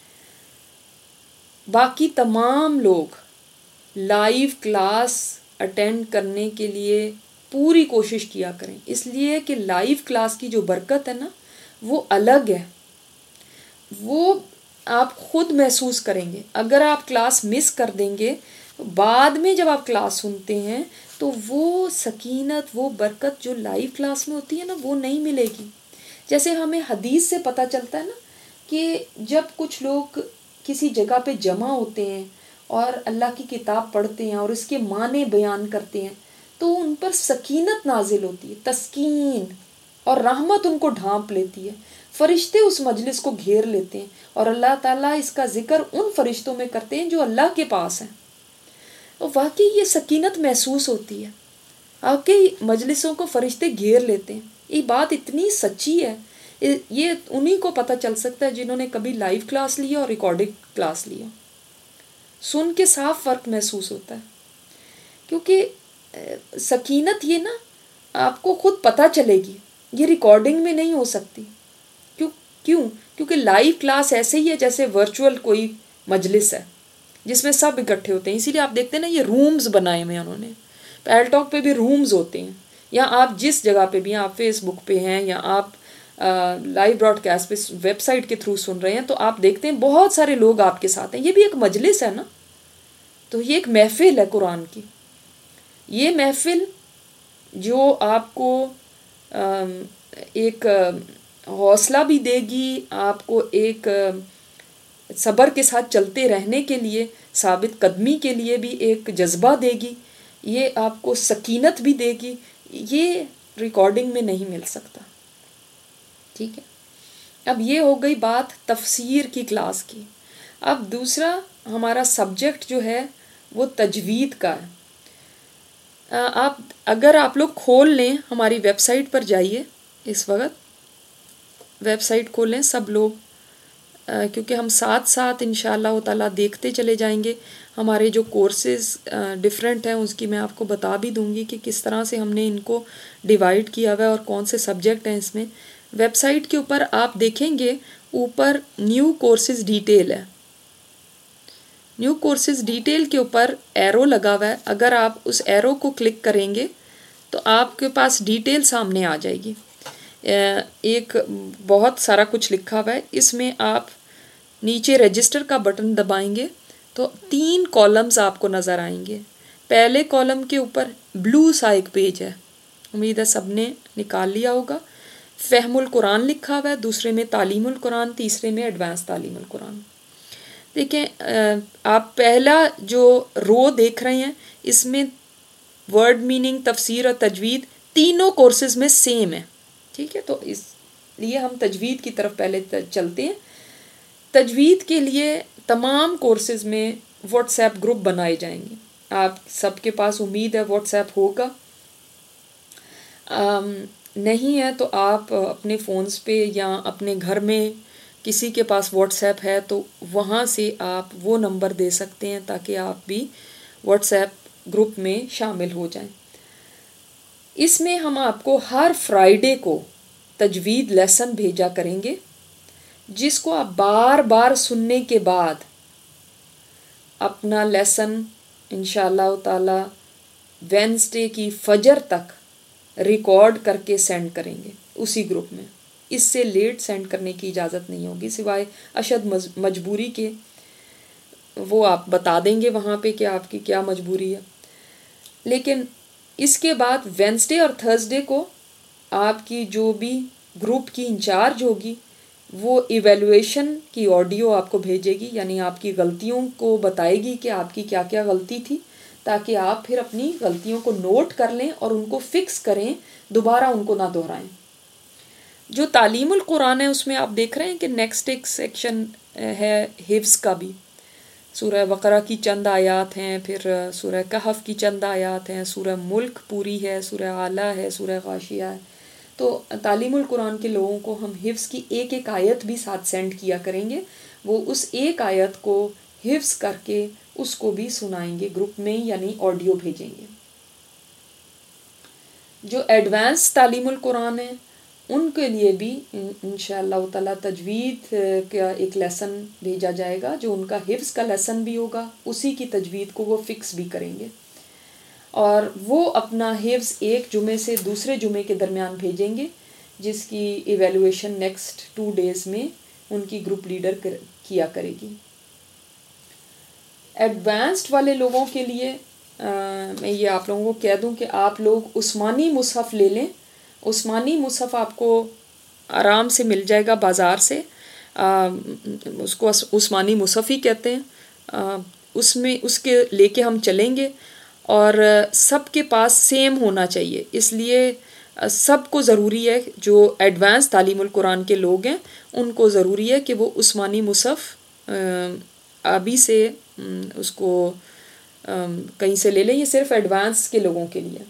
A: باقی تمام لوگ لائیو کلاس اٹینڈ کرنے کے لیے پوری کوشش کیا کریں، اس لیے کہ لائیو کلاس کی جو برکت ہے نا وہ الگ ہے، وہ آپ خود محسوس کریں گے. اگر آپ کلاس مس کر دیں گے، بعد میں جب آپ کلاس سنتے ہیں تو وہ سکینت، وہ برکت جو لائیو کلاس میں ہوتی ہے نا وہ نہیں ملے گی. جیسے ہمیں حدیث سے پتہ چلتا ہے نا کہ جب کچھ لوگ کسی جگہ پہ جمع ہوتے ہیں اور اللہ کی کتاب پڑھتے ہیں اور اس کے معنی بیان کرتے ہیں تو ان پر سکینت نازل ہوتی ہے، تسکین اور رحمت ان کو ڈھانپ لیتی ہے. فرشتے اس مجلس کو گھیر لیتے ہیں اور اللہ تعالیٰ اس کا ذکر ان فرشتوں میں کرتے ہیں جو اللہ کے پاس ہیں. تو واقعی یہ سکینت محسوس ہوتی ہے، واقعی مجلسوں کو فرشتے گھیر لیتے ہیں. یہ بات اتنی سچی ہے، یہ انہی کو پتہ چل سکتا ہے جنہوں نے کبھی لائیو کلاس لی اور ریکارڈنگ کلاس لی. سن کے صاف فرق محسوس ہوتا ہے، کیونکہ سکینت یہ نا آپ کو خود پتہ چلے گی، یہ ریکارڈنگ میں نہیں ہو سکتی. کیونکہ لائیو کلاس ایسے ہی ہے جیسے ورچوئل کوئی مجلس ہے جس میں سب اکٹھے ہوتے ہیں. اسی لیے آپ دیکھتے ہیں نا یہ رومز بنائے ہوئے ہیں انہوں نے. پیل ٹاک پہ بھی رومز ہوتے ہیں، یا آپ جس جگہ پہ بھی، آپ فیس بک پہ ہیں یا آپ لائیو براڈ کاسٹ پہ ویب سائٹ کے تھرو سن رہے ہیں، تو آپ دیکھتے ہیں بہت سارے لوگ آپ کے ساتھ ہیں. یہ بھی ایک مجلس ہے نا، تو یہ ایک محفل ہے قرآن کی. یہ محفل جو آپ کو ایک حوصلہ بھی دے گی، آپ کو ایک صبر کے ساتھ چلتے رہنے کے لیے، ثابت قدمی کے لیے بھی ایک جذبہ دے گی، یہ آپ کو سکینت بھی دے گی. یہ ریکارڈنگ میں نہیں مل سکتا. ٹھیک ہے؟ اب یہ ہو گئی بات تفسیر کی کلاس کی. اب دوسرا ہمارا سبجیکٹ جو ہے وہ تجوید کا ہے. اگر آپ لوگ کھول لیں، ہماری ویب سائٹ پر جائیے، اس وقت ویب سائٹ کھولیں سب لوگ، کیونکہ ہم ساتھ ساتھ انشاءاللہ تعالیٰ دیکھتے چلے جائیں گے. ہمارے جو کورسز ڈیفرنٹ ہیں اس کی میں آپ کو بتا بھی دوں گی کہ کس طرح سے ہم نے ان کو ڈیوائڈ کیا ہوا ہے اور کون سے سبجیکٹ ہیں اس میں. ویب سائٹ کے اوپر آپ دیکھیں گے اوپر نیو کورسز ڈیٹیل ہے. نیو کورسز ڈیٹیل کے اوپر ایرو لگا ہوا ہے. اگر آپ اس ایرو کو کلک کریں گے تو آپ کے پاس ڈیٹیل سامنے آ جائے گی. ایک بہت سارا کچھ لکھا ہوا ہے، اس میں آپ نیچے رجسٹر کا بٹن دبائیں گے تو 3 کالمز آپ کو نظر آئیں گے. پہلے کالم کے اوپر بلو سا ایک پیج ہے، امید ہے سب نے نکال لیا ہوگا. فہم القرآن لکھا ہوا ہے، دوسرے میں تعلیم القرآن، تیسرے میں ایڈوانس تعلیم القرآن. دیکھیں آپ پہلا جو رو دیکھ رہے ہیں اس میں ورڈ میننگ، تفسیر اور تجوید تینوں کورسز میں سیم ہے. ٹھیک ہے؟ تو اس لیے ہم تجوید کی طرف پہلے چلتے ہیں. تجوید کے لیے تمام کورسز میں واٹس ایپ گروپ بنائے جائیں گے. آپ سب کے پاس امید ہے واٹس ایپ ہوگا. نہیں ہے تو آپ اپنے فونز پہ یا اپنے گھر میں کسی کے پاس واٹس ایپ ہے تو وہاں سے آپ وہ نمبر دے سکتے ہیں تاکہ آپ بھی واٹس ایپ گروپ میں شامل ہو جائیں. اس میں ہم آپ کو ہر فرائیڈے کو تجوید لیسن بھیجا کریں گے جس کو آپ بار بار سننے کے بعد اپنا لیسن انشاءاللہ تعالی وینسڈے کی فجر تک ریکارڈ کر کے سینڈ کریں گے اسی گروپ میں. اس سے لیٹ سینڈ کرنے کی اجازت نہیں ہوگی سوائے اشد مجبوری کے. وہ آپ بتا دیں گے وہاں پہ کہ آپ کی کیا مجبوری ہے. لیکن اس کے بعد وینسڈے اور تھرسڈے کو آپ کی جو بھی گروپ کی انچارج ہوگی وہ ایویلویشن کی آڈیو آپ کو بھیجے گی، یعنی آپ کی غلطیوں کو بتائے گی کہ آپ کی کیا کیا غلطی تھی، تاکہ آپ پھر اپنی غلطیوں کو نوٹ کر لیں اور ان کو فکس کریں، دوبارہ ان کو نہ دہرائیں. جو تعلیم القرآن ہے اس میں آپ دیکھ رہے ہیں کہ نیکسٹ ایک سیکشن ہے حفظ کا بھی. سورہ بقرہ کی چند آیات ہیں، پھر سورہ کہف کی چند آیات ہیں، سورہ ملک پوری ہے، سورہ اعلیٰ ہے، سورہ غاشیہ ہے. تو تعلیم القرآن کے لوگوں کو ہم حفظ کی ایک ایک آیت بھی ساتھ سینڈ کیا کریں گے. وہ اس ایک آیت کو حفظ کر کے اس کو بھی سنائیں گے گروپ میں، یعنی آڈیو بھیجیں گے. جو ایڈوانس تعلیم القرآن ہے ان کے لیے بھی انشاءاللہ تعالیٰ تجوید کا ایک لیسن بھیجا جائے گا جو ان کا حفظ کا لیسن بھی ہوگا، اسی کی تجوید کو وہ فکس بھی کریں گے. اور وہ اپنا حفظ ایک جمعے سے دوسرے جمعے کے درمیان بھیجیں گے، جس کی ایویلویشن نیکسٹ 2 days میں ان کی گروپ لیڈر کیا کرے گی. ایڈوانسڈ والے لوگوں کے لیے میں یہ آپ لوگوں کو کہہ دوں کہ آپ لوگ عثمانی مصحف لے لیں. عثمانی مصحف آپ کو آرام سے مل جائے گا بازار سے، اس کو عثمانی مصحف ہی کہتے ہیں. اس میں اس کے لے کے ہم چلیں گے اور سب کے پاس سیم ہونا چاہیے. اس لیے سب کو ضروری ہے، جو ایڈوانس تعلیم القرآن کے لوگ ہیں ان کو ضروری ہے کہ وہ عثمانی مصحف ابھی سے اس کو کہیں سے لے لیں. یہ صرف ایڈوانس کے لوگوں کے لیے،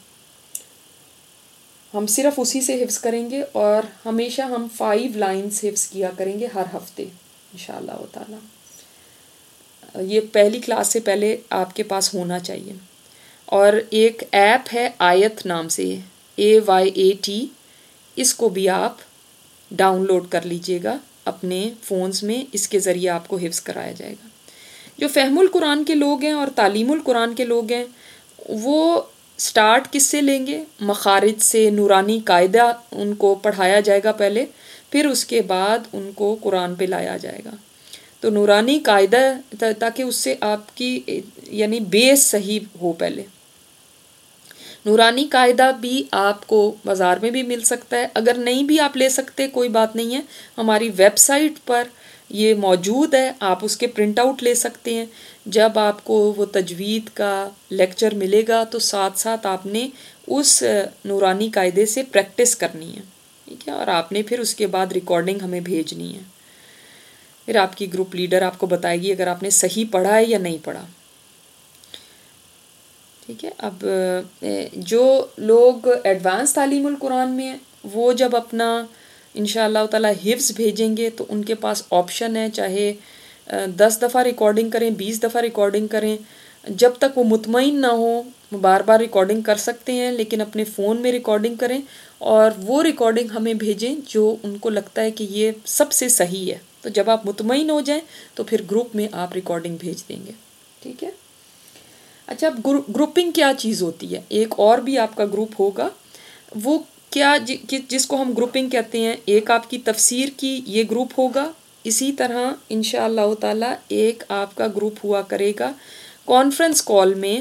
A: ہم صرف اسی سے حفظ کریں گے اور ہمیشہ ہم 5 lines حفظ کیا کریں گے ہر ہفتے انشاءاللہ تعالی. یہ پہلی کلاس سے پہلے آپ کے پاس ہونا چاہیے. اور ایک ایپ ہے آیت نام سے، AYAT، اس کو بھی آپ ڈاؤن لوڈ کر لیجئے گا اپنے فونز میں. اس کے ذریعے آپ کو حفظ کرایا جائے گا. جو فہم القرآن کے لوگ ہیں اور تعلیم القرآن کے لوگ ہیں وہ سٹارٹ کس سے لیں گے؟ مخارج سے. نورانی قاعدہ ان کو پڑھایا جائے گا پہلے، پھر اس کے بعد ان کو قرآن پہ لایا جائے گا. تو نورانی قاعدہ تاکہ اس سے آپ کی یعنی بیس صحیح ہو. پہلے نورانی قاعدہ بھی آپ کو بازار میں بھی مل سکتا ہے، اگر نہیں بھی آپ لے سکتے کوئی بات نہیں ہے، ہماری ویب سائٹ پر یہ موجود ہے، آپ اس کے پرنٹ آؤٹ لے سکتے ہیں. جب آپ کو وہ تجوید کا لیکچر ملے گا تو ساتھ ساتھ آپ نے اس نورانی قاعدے سے پریکٹس کرنی ہے، ٹھیک ہے، اور آپ نے پھر اس کے بعد ریکارڈنگ ہمیں بھیجنی ہے. پھر آپ کی گروپ لیڈر آپ کو بتائے گی اگر آپ نے صحیح پڑھا ہے یا نہیں پڑھا. ٹھیک ہے. اب جو لوگ ایڈوانس تعلیم القرآن میں ہیں وہ جب اپنا انشاءاللہ تعالی حفظ بھیجیں گے تو ان کے پاس آپشن ہے، چاہے 10 دفعہ ریکارڈنگ کریں، 20 دفعہ ریکارڈنگ کریں، جب تک وہ مطمئن نہ ہو بار بار ریکارڈنگ کر سکتے ہیں، لیکن اپنے فون میں ریکارڈنگ کریں اور وہ ریکارڈنگ ہمیں بھیجیں جو ان کو لگتا ہے کہ یہ سب سے صحیح ہے. تو جب آپ مطمئن ہو جائیں تو پھر گروپ میں آپ ریکارڈنگ بھیج دیں گے. ٹھیک ہے. اچھا، اب گروپنگ کیا چیز ہوتی ہے؟ ایک اور بھی آپ کا گروپ ہوگا، وہ کیا جس کو ہم گروپنگ کہتے ہیں. ایک آپ کی تفسیر کی یہ گروپ ہوگا، اسی طرح انشاءاللہ تعالی ایک آپ کا گروپ ہوا کرے گا کانفرنس کال میں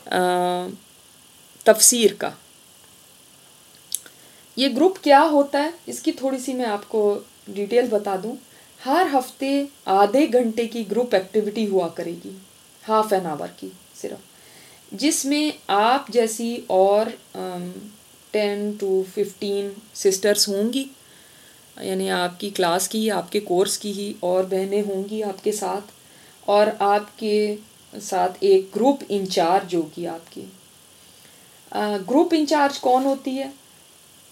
A: تفسیر کا. یہ گروپ کیا ہوتا ہے اس کی تھوڑی سی میں آپ کو ڈیٹیل بتا دوں. ہر ہفتے آدھے گھنٹے کی گروپ ایکٹیویٹی ہوا کرے گی، ½ an hour کی صرف، جس میں آپ جیسی اور 10 to 15 سسٹرز ہوں گی، یعنی آپ کی کلاس کی، آپ کے کورس کی ہی اور بہنیں ہوں گی آپ کے ساتھ، اور آپ کے ساتھ ایک گروپ انچارج ہوگی آپ کی. گروپ انچارج کون ہوتی ہے؟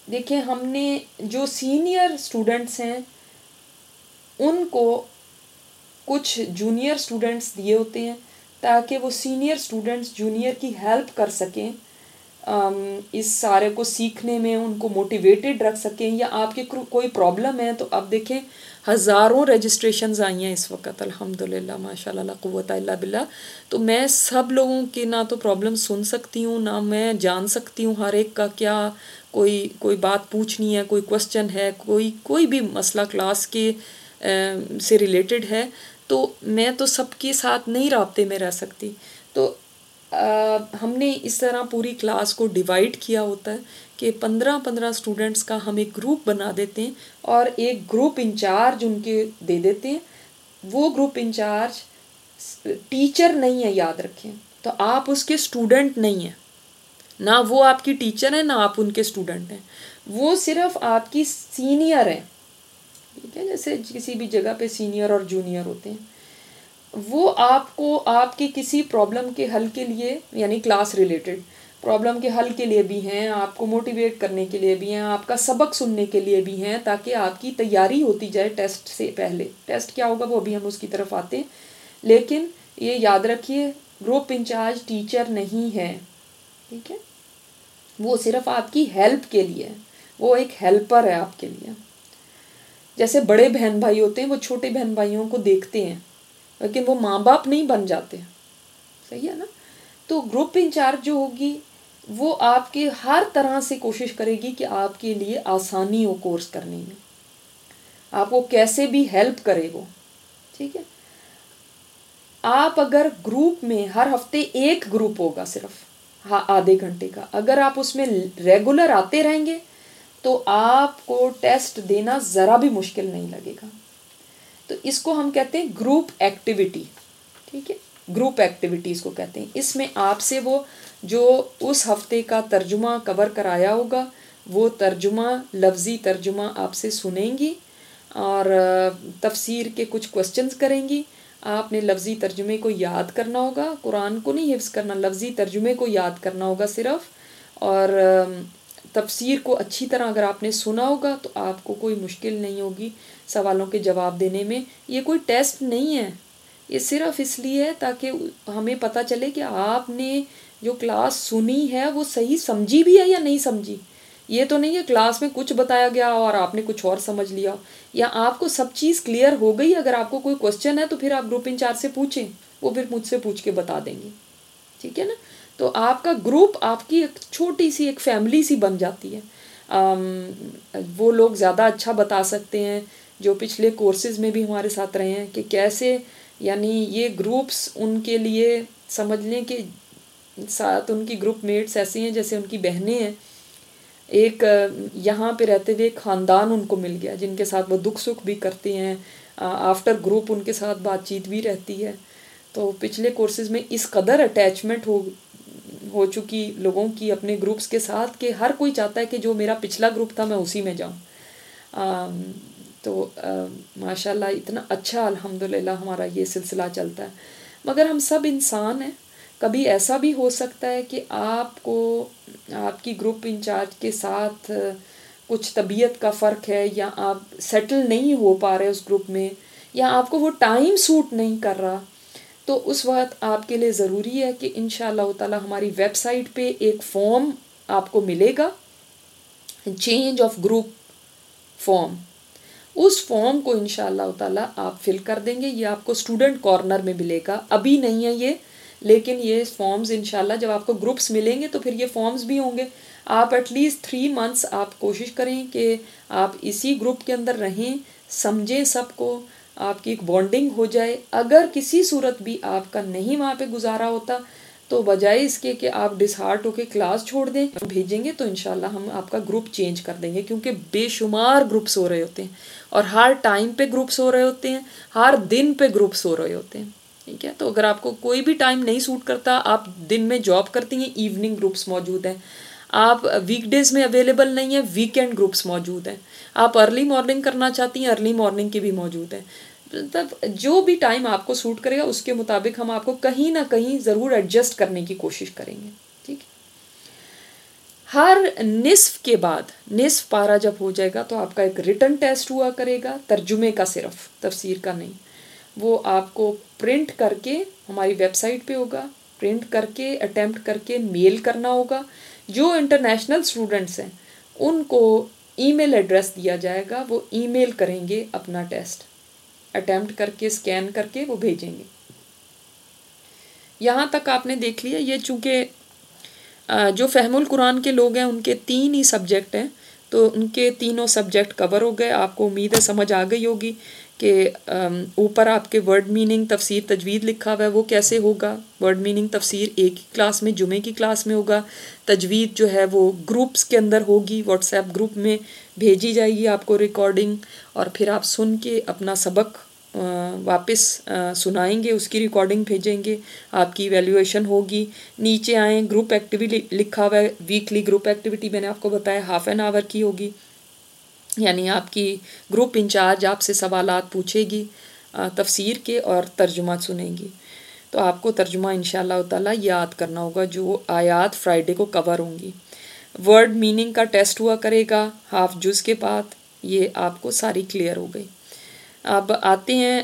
A: دیکھیں ہم نے جو سینئر اسٹوڈنٹس ہیں ان کو کچھ جونیئر اسٹوڈنٹس دیے ہوتے ہیں تاکہ وہ سینئر اسٹوڈنٹس جونیئر کی ہیلپ کر سکیں اس سارے کو سیکھنے میں، ان کو موٹیویٹڈ رکھ سکیں. یا آپ کے کوئی پرابلم ہے تو اب دیکھیں ہزاروں رجسٹریشنز آئی ہیں اس وقت الحمدللہ ماشاء اللہ لا قوت الا باللہ. تو میں سب لوگوں کی نہ تو پرابلم سن سکتی ہوں، نہ میں جان سکتی ہوں ہر ایک کا کیا کوئی بات پوچھنی ہے، کوئی کوسچن ہے، کوئی بھی مسئلہ کلاس کے سے ریلیٹڈ ہے تو میں تو سب کے ساتھ نہیں رابطے میں رہ سکتی. تو ہم نے اس طرح پوری کلاس کو ڈیوائڈ کیا ہوتا ہے کہ 15 اسٹوڈنٹس کا ہم ایک گروپ بنا دیتے ہیں اور ایک گروپ انچارج ان کے دے دیتے ہیں. وہ گروپ انچارج ٹیچر نہیں ہے، یاد رکھیں. تو آپ اس کے اسٹوڈنٹ نہیں ہیں، نہ وہ آپ کی ٹیچر ہیں نہ آپ ان کے اسٹوڈنٹ ہیں، وہ صرف آپ کی سینئر ہیں. ٹھیک ہے، جیسے کسی بھی جگہ پہ سینئر اور جونیئر ہوتے ہیں. وہ آپ کو آپ کی کسی پرابلم کے حل کے لیے، یعنی کلاس ریلیٹڈ پرابلم کے حل کے لیے بھی ہیں، آپ کو موٹیویٹ کرنے کے لیے بھی ہیں، آپ کا سبق سننے کے لیے بھی ہیں، تاکہ آپ کی تیاری ہوتی جائے ٹیسٹ سے پہلے. ٹیسٹ کیا ہوگا وہ ابھی ہم اس کی طرف آتے ہیں، لیکن یہ یاد رکھیے گروپ انچارج ٹیچر نہیں ہے. ٹھیک ہے، وہ صرف آپ کی ہیلپ کے لیے ہے، وہ ایک ہیلپر ہے آپ کے لیے. جیسے بڑے بہن بھائی ہوتے ہیں وہ چھوٹے بہن بھائیوں کو دیکھتے ہیں لیکن وہ ماں باپ نہیں بن جاتے. صحیح ہے نا؟ تو گروپ انچارج جو ہوگی وہ آپ کے ہر طرح سے کوشش کرے گی کہ آپ کے لیے آسانی ہو کورس کرنے میں، آپ کو کیسے بھی ہیلپ کرے وہ. ٹھیک ہے، آپ اگر گروپ میں ہر ہفتے ایک گروپ ہوگا صرف آدھے گھنٹے کا، اگر آپ اس میں ریگولر آتے رہیں گے تو آپ کو ٹیسٹ دینا ذرا بھی مشکل نہیں لگے گا. تو اس کو ہم کہتے ہیں گروپ ایکٹیویٹی. ٹھیک ہے، گروپ ایکٹیویٹی اس کو کہتے ہیں. اس میں آپ سے وہ جو اس ہفتے کا ترجمہ کور کرایا ہوگا وہ ترجمہ، لفظی ترجمہ آپ سے سنیں گی اور تفسیر کے کچھ کوسچنز کریں گی. آپ نے لفظی ترجمے کو یاد کرنا ہوگا، قرآن کو نہیں حفظ کرنا، لفظی ترجمے کو یاد کرنا ہوگا صرف. اور تفسیر کو اچھی طرح اگر آپ نے سنا ہوگا تو آپ کو کوئی مشکل نہیں ہوگی سوالوں کے جواب دینے میں. یہ کوئی ٹیسٹ نہیں ہے، یہ صرف اس لیے ہے تاکہ ہمیں پتہ چلے کہ آپ نے جو کلاس سنی ہے وہ صحیح سمجھی بھی ہے یا نہیں سمجھی. یہ تو نہیں ہے کلاس میں کچھ بتایا گیا اور آپ نے کچھ اور سمجھ لیا، یا آپ کو سب چیز کلیئر ہو گئی. اگر آپ کو کوئی کوسچن ہے تو پھر آپ گروپ انچارج سے پوچھیں، وہ پھر مجھ سے پوچھ کے بتا دیں گے. ٹھیک ہے نا؟ تو آپ کا گروپ آپ کی ایک چھوٹی سی ایک فیملی سی بن جاتی ہے. وہ لوگ زیادہ اچھا بتا سکتے ہیں جو پچھلے کورسز میں بھی ہمارے ساتھ رہے ہیں کہ کیسے، یعنی یہ گروپس ان کے لیے سمجھ لیں کہ ساتھ ان کی گروپ میٹس ایسی ہیں جیسے ان کی بہنیں ہیں. ایک یہاں پہ رہتے ہوئے ایک خاندان ان کو مل گیا جن کے ساتھ وہ دکھ سکھ بھی کرتے ہیں، آفٹر گروپ ان کے ساتھ بات چیت بھی رہتی ہے. تو پچھلے کورسز میں اس قدر اٹیچمنٹ ہو چکی لوگوں کی اپنے گروپس کے ساتھ کہ ہر کوئی چاہتا ہے کہ جو میرا پچھلا گروپ تھا میں اسی میں جاؤں. تو ماشاء اللہ اتنا اچھا الحمدللہ ہمارا یہ سلسلہ چلتا ہے. مگر ہم سب انسان ہیں، کبھی ایسا بھی ہو سکتا ہے کہ آپ کو آپ کی گروپ انچارج کے ساتھ کچھ طبیعت کا فرق ہے، یا آپ سیٹل نہیں ہو پا رہے اس گروپ میں، یا آپ کو وہ ٹائم سوٹ نہیں کر رہا. تو اس وقت آپ کے لیے ضروری ہے کہ انشاءاللہ تعالی ہماری ویب سائٹ پہ ایک فارم آپ کو ملے گا، چینج آف گروپ فارم. اس فارم کو انشاءاللہ تعالی آپ فل کر دیں گے. یہ آپ کو اسٹوڈنٹ کارنر میں ملے گا، ابھی نہیں ہے یہ، لیکن یہ فارمز انشاءاللہ جب آپ کو گروپس ملیں گے تو پھر یہ فارمز بھی ہوں گے. آپ ایٹ لیسٹ 3 months آپ کوشش کریں کہ آپ اسی گروپ کے اندر رہیں، سمجھیں سب کو، آپ کی ایک بانڈنگ ہو جائے. اگر کسی صورت بھی آپ کا نہیں وہاں پہ گزارا ہوتا تو بجائے اس کے کہ آپ ڈس ہارٹ ہو کے کلاس چھوڑ دیں، بھیجیں گے تو انشاءاللہ ہم آپ کا گروپ چینج کر دیں گے، کیونکہ بے شمار گروپس ہو رہے ہوتے ہیں اور ہر ٹائم پہ گروپس ہو رہے ہوتے ہیں، ہر دن پہ گروپس ہو رہے ہوتے ہیں. ٹھیک ہے، تو اگر آپ کو کوئی بھی ٹائم نہیں سوٹ کرتا، آپ دن میں جاب کرتی ہیں، ایوننگ گروپس موجود ہیں. آپ ویک ڈیز میں اویلیبل نہیں ہیں، ویکینڈ گروپس موجود ہیں. آپ ارلی مارننگ کرنا چاہتی ہیں، ارلی مارننگ کے بھی موجود ہیں. مطلب جو بھی ٹائم آپ کو سوٹ کرے گا اس کے مطابق ہم آپ کو کہیں نہ کہیں ضرور ایڈجسٹ کرنے کی کوشش کریں گے. ٹھیک ہے، ہر نصف کے بعد نصف پارہ جب ہو جائے گا تو آپ کا ایک ریٹن ٹیسٹ ہوا کرے گا، ترجمے کا، صرف تفسیر کا نہیں. وہ آپ کو پرنٹ کر کے ہماری ویب سائٹ پہ ہوگا، پرنٹ کر کے اٹیمپٹ کر کے میل کرنا ہوگا. جو انٹرنیشنل اسٹوڈنٹس ہیں ان کو ای میل ایڈریس دیا جائے گا، وہ ای میل کریں گے اپنا ٹیسٹ، اٹیمپٹ کر کے اسکین کر کے وہ بھیجیں گے. یہاں تک آپ نے دیکھ لیا. یہ چونکہ جو فہم القرآن کے لوگ ہیں ان کے 3 ہی سبجیکٹ ہیں، تو ان کے تینوں سبجیکٹ کور ہو گئے. آپ کو امید ہے سمجھ آ گئی ہوگی کہ اوپر آپ کے ورڈ میننگ تفسیر تجوید لکھا ہوا ہے، وہ کیسے ہوگا. ورڈ میننگ تفسیر ایک ہی کلاس میں، جمعے کی کلاس میں ہوگا. تجوید جو ہے وہ گروپس کے اندر ہوگی، واٹس ایپ گروپ میں بھیجی جائے گی آپ کو ریکارڈنگ، اور پھر آپ سن کے اپنا سبق واپس سنائیں گے، اس کی ریکارڈنگ بھیجیں گے، آپ کی ایویلیویشن ہوگی. نیچے آئیں، گروپ ایکٹیویٹی لکھا ہوا ہے. ویکلی گروپ ایکٹیویٹی میں نے آپ کو بتایا 1/2 آور کی ہوگی، یعنی آپ کی گروپ انچارج آپ سے سوالات پوچھے گی تفسیر کے اور ترجمہ سنیں گی. تو آپ کو ترجمہ انشاءاللہ تعالیٰ یاد کرنا ہوگا جو آیات فرائیڈے کو کور ہوں گی. ورڈ میننگ کا ٹیسٹ ہوا کرے گا ہاف جز کے بعد. یہ آپ کو ساری کلیئر ہو گئی. اب آتے ہیں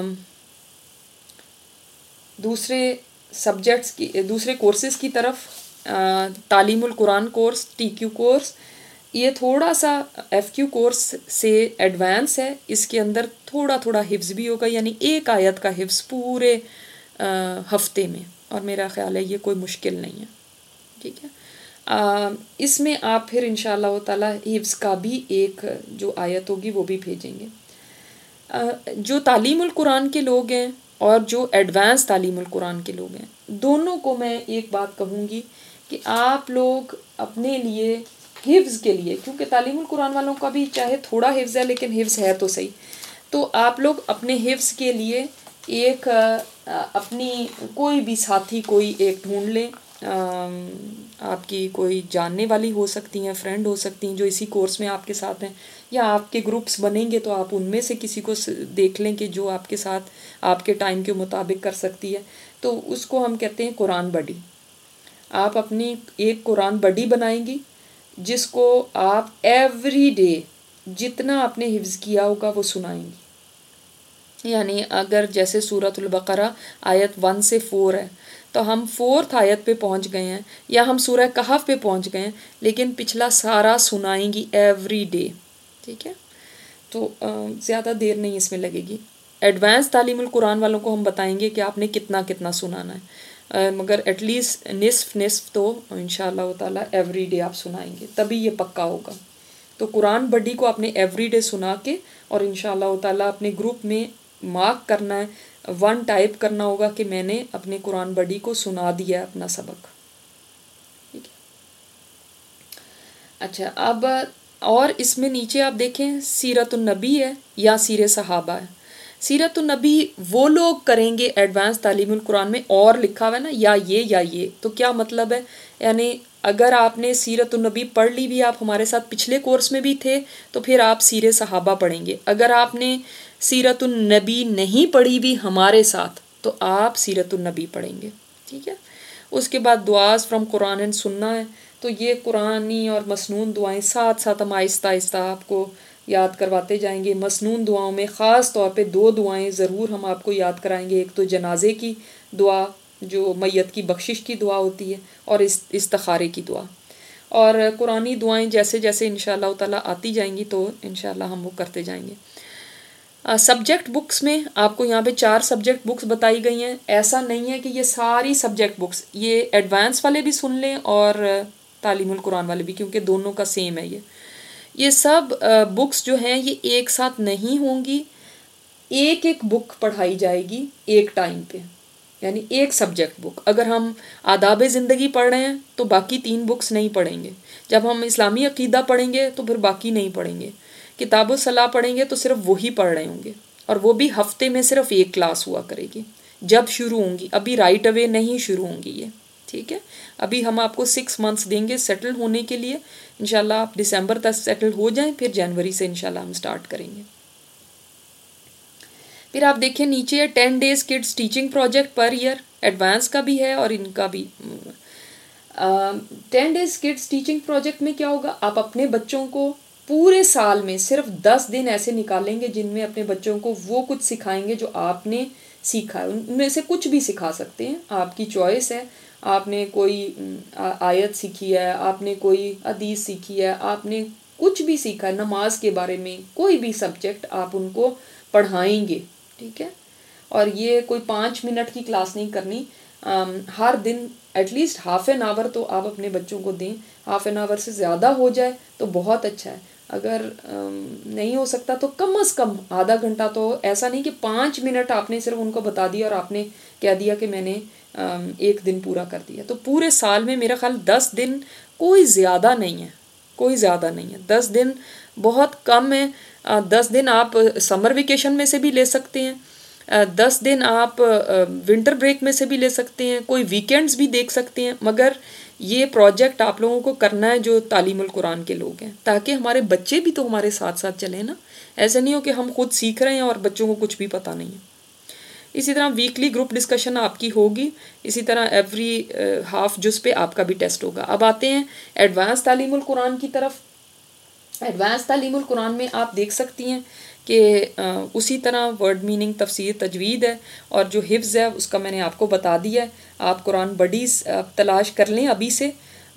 A: دوسرے سبجیکٹس کی، دوسرے کورسز کی طرف. تعلیم القرآن کورس، TQ کورس، یہ تھوڑا سا FQ کورس سے ایڈوانس ہے. اس کے اندر تھوڑا تھوڑا حفظ بھی ہوگا، یعنی ایک آیت کا حفظ پورے ہفتے میں، اور میرا خیال ہے یہ کوئی مشکل نہیں ہے. ٹھیک ہے. اس میں آپ پھر انشاءاللہ تعالیٰ حفظ کا بھی ایک جو آیت ہوگی وہ بھی بھیجیں گے. جو تعلیم القرآن کے لوگ ہیں اور جو ایڈوانس تعلیم القرآن کے لوگ ہیں، دونوں کو میں ایک بات کہوں گی کہ آپ لوگ اپنے لیے حفظ کے لیے، کیونکہ تعلیم القرآن والوں کا بھی چاہے تھوڑا حفظ ہے لیکن حفظ ہے تو صحیح، تو آپ لوگ اپنے حفظ کے لیے ایک اپنی کوئی بھی ساتھی کوئی ایک ڈھونڈ لیں. آپ کی کوئی جاننے والی ہو سکتی ہیں، فرینڈ ہو سکتی ہیں جو اسی کورس میں آپ کے ساتھ ہیں، یا آپ کے گروپس بنیں گے تو آپ ان میں سے کسی کو دیکھ لیں کہ جو آپ کے ساتھ آپ کے ٹائم کے مطابق کر سکتی ہے. تو اس کو ہم کہتے ہیں قرآن بڈی. آپ اپنی ایک قرآن بڈی بنائیں گی جس کو آپ ایوری ڈے جتنا آپ نے حفظ کیا ہوگا وہ سنائیں گی. یعنی اگر جیسے سورۃ البقرہ آیت 1 سے 4 ہے تو ہم 4th آیت پہ پہنچ گئے ہیں، یا ہم سورہ کہف پہ پہنچ گئے ہیں، لیکن پچھلا سارا سنائیں گی ایوری ڈے. ٹھیک ہے. تو زیادہ دیر نہیں اس میں لگے گی. ایڈوانس تعلیم القرآن والوں کو ہم بتائیں گے کہ آپ نے کتنا کتنا سنانا ہے، مگر ایٹ لیسٹ نصف تو انشاءاللہ تعالیٰ ایوری ڈے آپ سنائیں گے، تبھی یہ پکا ہوگا. تو قرآن بڈی کو آپ نے ایوری ڈے سنا کے اور انشاءاللہ تعالیٰ اپنے گروپ میں مارک کرنا ہے، 1 ٹائپ کرنا ہوگا کہ میں نے اپنے قرآن بڈی کو سنا دیا اپنا سبق. ٹھیک ہے. اچھا، اب اور اس میں نیچے آپ دیکھیں سیرت النبی ہے یا سیر صحابہ ہے. سیرت النبی وہ لوگ کریں گے ایڈوانس تعلیم القرآن میں، اور لکھا ہوا ہے نا یا یہ، تو کیا مطلب ہے؟ یعنی اگر آپ نے سیرت النبی پڑھ لی بھی، آپ ہمارے ساتھ پچھلے کورس میں بھی تھے، تو پھر آپ سیر صحابہ پڑھیں گے. اگر آپ نے سیرت النبی نہیں پڑھی بھی ہمارے ساتھ تو آپ سیرت النبی پڑھیں گے. ٹھیک ہے. اس کے بعد دعاز فرام قرآن اینڈ سننا ہے. تو یہ قرآنی اور مسنون دعائیں ساتھ ساتھ ہم آہستہ آہستہ آپ کو یاد کرواتے جائیں گے. مسنون دعاؤں میں خاص طور پہ 2 دعائیں ضرور ہم آپ کو یاد کرائیں گے. ایک تو جنازے کی دعا جو میت کی بخشش کی دعا ہوتی ہے، اور استخارے کی دعا. اور قرآنی دعائیں جیسے جیسے انشاءاللہ تعالیٰ آتی جائیں گی تو انشاءاللہ ہم وہ کرتے جائیں گے. سبجیکٹ بکس میں آپ کو یہاں پہ 4 سبجیکٹ بکس بتائی گئی ہیں. ایسا نہیں ہے کہ یہ ساری سبجیکٹ بکس، یہ ایڈوانس والے بھی سن لیں اور تعلیم القرآن والے بھی، کیونکہ دونوں کا سیم ہے. یہ سب بکس جو ہیں یہ ایک ساتھ نہیں ہوں گی، ایک بک پڑھائی جائے گی ایک ٹائم پہ، یعنی ایک سبجیکٹ بک. اگر ہم آداب زندگی پڑھ رہے ہیں تو باقی 3 بکس نہیں پڑھیں گے. جب ہم اسلامی عقیدہ پڑھیں گے تو پھر باقی نہیں پڑھیں گے. کتاب الصلاح پڑھیں گے تو صرف وہی پڑھ رہے ہوں گے، اور وہ بھی ہفتے میں صرف 1 کلاس ہوا کرے گی جب شروع ہوں گی. ابھی رائٹ اوے نہیں شروع ہوں گی یہ. ٹھیک ہے. ابھی ہم آپ کو 6 منتھس دیں گے سیٹل ہونے کے لیے. انشاءاللہ آپ دسمبر تک سیٹل ہو جائیں، پھر جنوری سے انشاءاللہ ہم سٹارٹ کریں گے. پھر آپ دیکھیں نیچے 10 days kids teaching project per year، advance کا بھی ہے اور ان کا بھی. 10 days kids teaching project میں کیا ہوگا، آپ اپنے بچوں کو پورے سال میں صرف 10 دن ایسے نکالیں گے جن میں اپنے بچوں کو وہ کچھ سکھائیں گے جو آپ نے سیکھا ہے. ان میں سے کچھ بھی سکھا سکتے ہیں، آپ کی چوائس ہے. آپ نے کوئی آیت سیکھی ہے، آپ نے کوئی حدیث سیکھی ہے، آپ نے کچھ بھی سیکھا ہے، نماز کے بارے میں کوئی بھی سبجیکٹ آپ ان کو پڑھائیں گے. ٹھیک ہے، اور یہ کوئی 5 منٹ کی کلاس نہیں کرنی. ہر دن ایٹ لیسٹ ½ این آور تو آپ اپنے بچوں کو دیں. ½ این آور سے زیادہ ہو جائے تو بہت اچھا ہے. اگر نہیں ہو سکتا تو کم از کم آدھا گھنٹہ. تو ایسا نہیں کہ 5 منٹ آپ نے صرف ان کو بتا دیا اور آپ نے کہہ دیا کہ میں نے 1 دن پورا کر دیا. تو پورے سال میں میرا خیال 10 دن کوئی زیادہ نہیں ہے، کوئی زیادہ نہیں ہے. 10 دن بہت کم ہے. 10 دن آپ سمر ویکیشن میں سے بھی لے سکتے ہیں، 10 دن آپ ونٹر بریک میں سے بھی لے سکتے ہیں، کوئی ویکینڈز بھی دیکھ سکتے ہیں. مگر یہ پروجیکٹ آپ لوگوں کو کرنا ہے جو تعلیم القرآن کے لوگ ہیں، تاکہ ہمارے بچے بھی تو ہمارے ساتھ ساتھ چلیں نا. ایسا نہیں ہو کہ ہم خود سیکھ رہے ہیں اور بچوں کو کچھ بھی پتہ نہیں ہے. اسی طرح ویکلی گروپ ڈسکشن آپ کی ہوگی. اسی طرح ایوری ہاف جز پہ آپ کا بھی ٹیسٹ ہوگا. اب آتے ہیں ایڈوانس تعلیم القرآن کی طرف. ایڈوانس تعلیم القرآن میں آپ دیکھ سکتی ہیں کہ اسی طرح ورڈ میننگ، تفسیر، تجوید ہے، اور جو حفظ ہے اس کا میں نے آپ کو بتا دیا ہے. آپ قرآن بڈیز تلاش کر لیں ابھی سے.